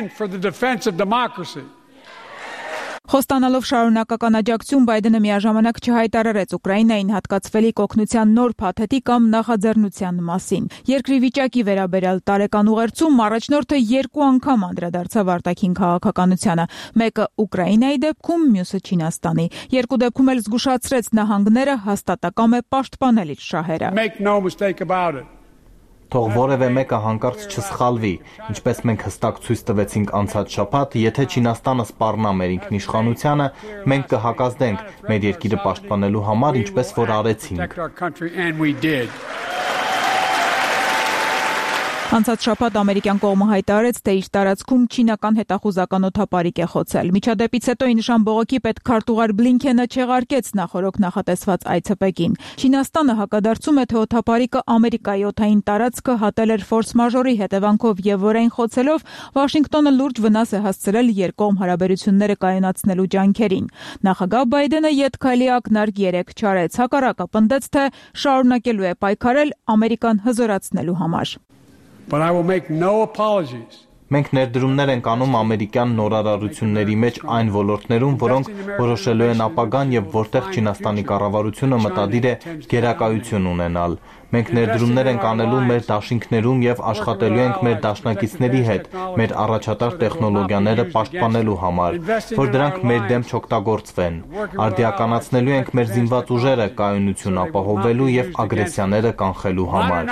Խոստանալով շարունակական աջակցություն Բայդենը միաժամանակ չհայտարարեց Ուկրաինային հատկացվելիք օգնության նոր փաթեթի կամ նախաձեռնության մասին։ Երկրի վիճակի վերաբերյալ տարեկան ուղերձում առաջնորդը երկու անգամ անդրադարձավ արտաքին քաղաքականությանը, մեկը Ուկրաինայի դեպքում, մյուսը Չինաստանի։ Երկու դեպքում էլ զգուշացրեց նահանգները հաստատակամ է պաշտպանել իր շահերը։ Թող որևէ մեկը հանկարծ չսխալվի, ինչպես մենք հստակ ցույց տվեցինք անցած շաբաթ, եթե Չինաստանը սպառնա մեր ինքնիշխանությանը, մենք կհակազդենք մեր երկիրը պաշտպանելու համար, ինչպես որ արեցինք։ Անցած շաբաթ ամերիկյան կողմը հայտարարեց, թե իր տարածքում չինական հետախուզական օդապարիկ է խոցել։ Միջադեպից հետո ի նշան բողոքի պետքարտուղար Բլինքենը չեղարկեց նախորոք նախատեսված այցը Պեկին։ Չինաստանը հակադարձում է, թե օդապարիկը Ամերիկայի օդային տարածքը հատել էր ֆորս մաժորի հետևանքով եւ որային խոցելով Վաշինգտոնը լուրջ վնաս է հասցրել երկկողմ հարաբերությունները կայունացնելու ջանքերին։ Նախագահ Բայդենը ետքայլի ակնարկ երեք չարեց, հակառակը պնդեց, թե շարունակելու է պայքարել Ամերիկան հզորացնելու համար։ But I will make no apologies. Մենք ներդրումներ ենք անում ամերիկյան նորարարությունների մեջ այն ոլորտներում, որոնք որոշելու են ապագան եւ որտեղ Չինաստանի կառավարությունը մտադիր է գերակայություն ունենալ։ Մենք ներդրումներ ենք անելու մեր դաշինքներում եւ աշխատելու ենք մեր դաշնակիցների հետ, մեր առաջատար տեխնոլոգիաները պաշտպանելու համար, որ դրանք մեր դեմ չօգտագործվեն։ Արդիականացնելու ենք մեր զինված ուժերը կայունություն ապահովելու եւ ագրեսիաները կանխելու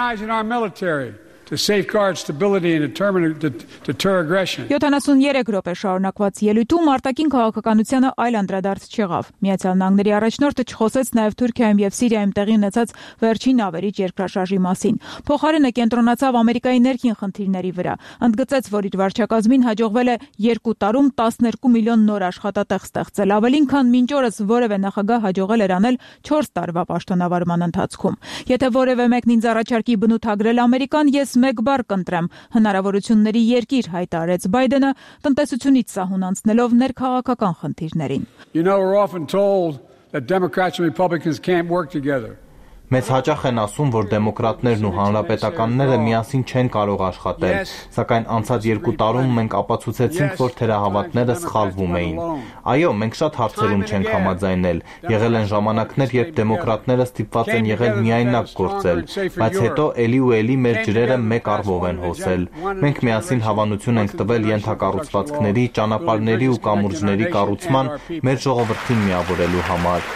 համար։ To safeguard stability and determine to deter aggression. յոթանասուներեք րոպե շարունակված ելույթում արտաքին քաղաքականությանը այլ անդրադարձ չեղավ։ Միացյալ Նահանգների առաջնորդը չխոսեց նաև Թուրքիայում եւ Սիրիայում տեղի ունեցած վերջին ավերիչ երկրաշարժի մասին։ Փոխարենը կենտրոնացավ Ամերիկայի ներքին խնդիրների վրա։ Ընդգծեց, որ իր վարչակազմին հաջողվել է երկու տարում տասներկու միլիոն նոր աշխատատեղ ստեղծել, ավելին քան մինչ օրս որևէ նախագահ հաջողել էր անել չորս տարվա պաշտոնավարման ընթացքում։ Եթե որևէ մեկն ինձ առաջարկի բնութագրել Ամերիկան, ես մեկ բառ կընտրեմ՝ հնարավորությունների երկիր, հայտարարեց Բայդենը, տնտեսությունից սահուն անցնելով ներքաղաքական խնդիրներին։ You know, we're often told that Democrats and Republicans can't work together. Մեզ հաճախ են ասում, որ դեմոկրատներն ու հանրապետականները միասին չեն կարող աշխատել, սակայն անցած երկու տարում մենք ապացուցեցինք, որ թերահավատները սխալվում էին։ Այո, մենք շատ հարցերում չենք համաձայնել, եղել են ժամանակներ, երբ դեմոկրատները ստիպված են եղել միայնակ գործել, բայց հետո էլի ու էլի մեր ջրերը մեկ առվով են հոսել։ Մենք միասին հավանություն ենք տվել ենթակառուցվածքների, ճանապարհների ու կամուրջների կառուցման մեր ժողովրդին միավորելու համար։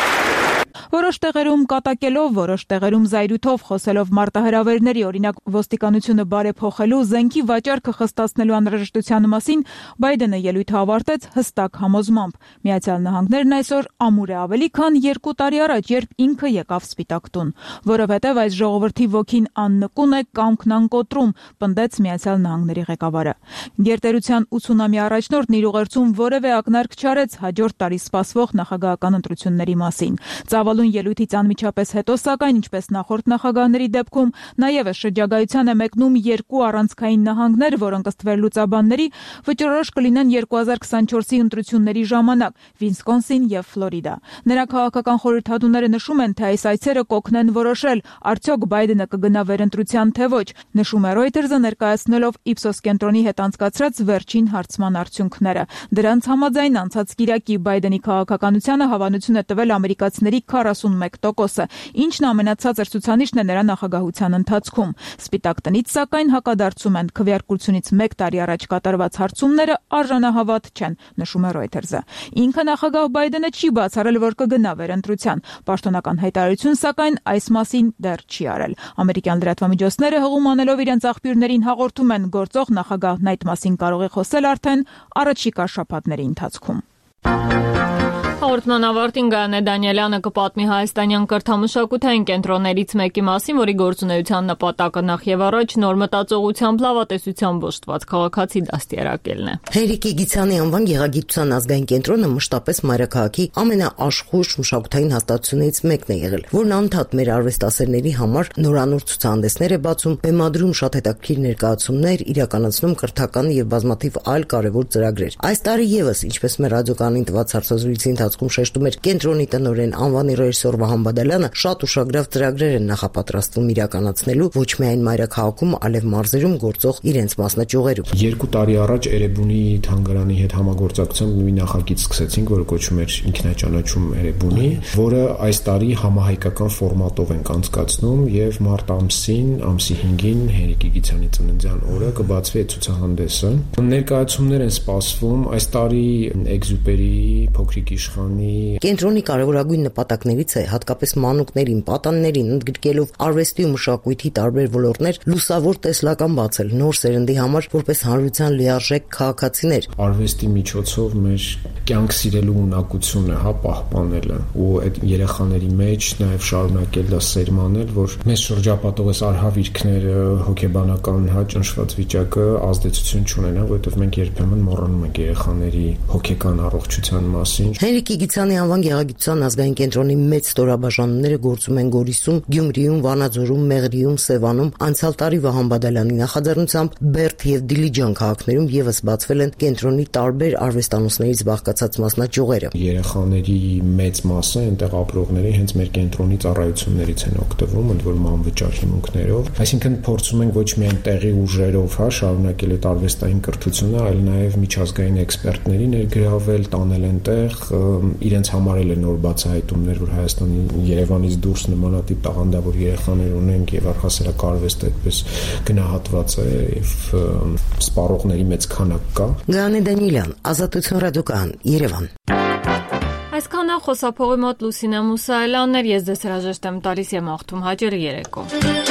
Որոշ տեղերում կատակելով, որոշ տեղերում զայրույթով խոսելով մարտահրավերների, օրինակ ոստիկանությունը բարեփոխելու, զենքի վաճառքը խստացնելու անհրաժեշտության մասին Բայդենը ելույթը ավարտեց հստակ համոզմամբ։ Միացյալ Նահանգներն այսօր ամուր է ավելի, քան երկու տարի առաջ, երբ ինքը եկավ Սպիտակ տուն, որովհետև այս ժողովրդի ոգին աննկուն է, կամքն անկոտրում, պնդեց Միացյալ Նահանգների ղեկավարը։ Գերտերության ութսունամյա առաջնորդն իր ուղերձում որևէ ակնարկ չարեց հաջորդ տարի սպասվող նախագահական ընտրությունների մասին։ Ծավալուն ելույթից անմիջապես հետո, սակայն ինչպես նախորդ նախագահների դեպքում, նաև շրջագայության է մեկնում երկու առանցքային նահանգներ, որոնք ըստ վերլուծաբանների վճռորոշ կլինեն երկու հազար քսանչորսի ընտրությունների ժամանակ՝ Վիսկոնսին եւ Ֆլորիդա։ Նրա քաղաքական խորհրդատուները նշում են, թե այս այցերը կօգնեն որոշել, արդյոք Բայդենը կգնա վերընտրության թե ոչ, նշում է Reuters-ը ներկայացնելով Ipsos կենտրոնի հետ անցկացրած վերջին հարցման արդյունքները։ Դրանց համաձայն անցած կիրակի Բայդենի քաղաքականությանը հավանություն է տվել ամերիկացիների քառասունմեկ տոկոսը, ինչն ամենացածր ցուցանիշն է նրա նախագահության ընթացքում։ Սպիտակ տնից սակայն հակադարձում են, քվեարկությունից մեկ տարի առաջ կատարված հարցումները արժանահավատ չեն, նշում է Reuters-ը։ Ինքը նախագահ Բայդենը չի բացառել, որ կգնա վերընտրության։ Պաշտոնական հայտարարություն սակայն այս մասին դեռ չի արել։ Ամերիկյան լրատվամիջոցները հղում անելով իրենց աղբյուրներին հաղորդում են, գործող նախագահն այդ մասին կարող է խոսել արդեն առաջիկա շաբաթների ընթացքում։ Հաղորդման ավարտին Գայանե Դանիելյանը կպատմի հայաստանյան կրթամշակութային կենտրոններից մեկի մասին, որի գործունեության նպատակը նախ եւ առաջ նոր մտածողությամբ լավատեսությամբ ոշտված քաղաքացի դաստիարակելն է։ Հենրիկ Գիցյանի անվան գեղագիտության ազգային կենտրոնը մշտապես մայրաքաղաքի ամենաաշխույժ մշակութային հաստատություններից մեկն է եղել, որն անդադ մեր արվեստասերների համար նորանոր ցուցահանդեսներ է բացում, բեմադրում շատ հետաքրքիր ներկայացումներ, իրականացնում կրթական եւ բազմաթիվ այլ կարեւոր ծրագրեր։ Այս տարի եւս, ինչպես մեր ռադիոկայանին տված հարցազրույցի ընթացքում շեշտում էր կենտրոնի տնօրեն անվանի ռեժիսոր Վահան Բադալյանը, շատ ուշագրավ ծրագրեր են նախապատրաստվում իրականացնելու ոչ միայն մայրաքաղաքում, այլև մարզերում գործող իրենց մասնաճյուղերում։ Երկու տարի առաջ Էրեբունի թանգարանի հետ համագործակցությամբ մի նախագիծ սկսեցինք, որը կոչվում էր ինքնաճանաչում Էրեբունի, որը այս տարի համահայկական ֆորմատով ենք անցկացնում եւ մարտ ամսին, ամսի հինգին Հենրիկ Գիցյանի ծննդյան օրը կբացվի այդ ցուցահանդեսը։ Ներկայացումներ են սպասվում այս տարի Էքզյուպերի Փոքրիկ իշխան երեխանի։ Կենտրոնի կարևորագույն նպատակներից է հատկապես մանուկներին, պատանիներին ընդգրկելով արվեստի ու մշակույթի տարբեր ոլորտներ լուսավոր տեսլական բացել նոր սերնդի համար, որպես հանրության լիարժեք քաղաքացիներ։ Արվեստի միջոցով մեր կյանք սիրելու ունակությունը, հա, պահպանելը ու այդ երեխաների մեջ նաև շարունակել դա սերմանել, որ մեզ շրջապատող այս արհավիրքները, հոգեբանական, հա, ճնշված վիճակը ազդեցություն չունենա, որովհետև մենք երբեմն մոռանում ենք երեխաների հոգեկան առողջության մասին։ Հենրիկ Իգիթյանի անվան գեղագիտության ազգային կենտրոնի մեծ ստորաբաժանումները գործում են Գորիսում, Գյումրիում, Վանաձորում, Մեղրիում, Սևանում, անցյալ տարի Վահան Բադալյանի նախաձեռնությամբ Բերդ եւ Դիլիջան քաղաքներում եւս բացվել են կենտրոնի տարբեր արվեստանոցներից բաղկացած մասնաճյուղերը։ Երեխաների մեծ մասը այնտեղ ապրողների հենց մեր կենտրոնի ծառայություններից են օգտվում, ընդ որում անվճար հիմունքներով, այսինքն փորձում ենք ոչ միայն տեղի ուժերով, հա, շարունակել այդ արվեստային կրթությունը, այլ նաև միջազգային էքսպերտների ներգրավել, տանել այնտեղ, իրենց համար էլ է նոր բացահայտումներ, որ Հայաստանի Երևանից դուրս նմանատիպ տաղանդավոր երեխաներ ունենք եւ առհասարակ արվեստը այդպես գնահատված է եւ սպառողների մեծ քանակ կա։ Գաներ Դանիելյան, Ազատություն ռադիոկայան, Երևան։ Այսքանը խոսափողի մոտ Լուսինե Մուսայելյանն էր, ես դες հրաժեշտ եմ տալիս եւ մաղթում հաջողի երեկո։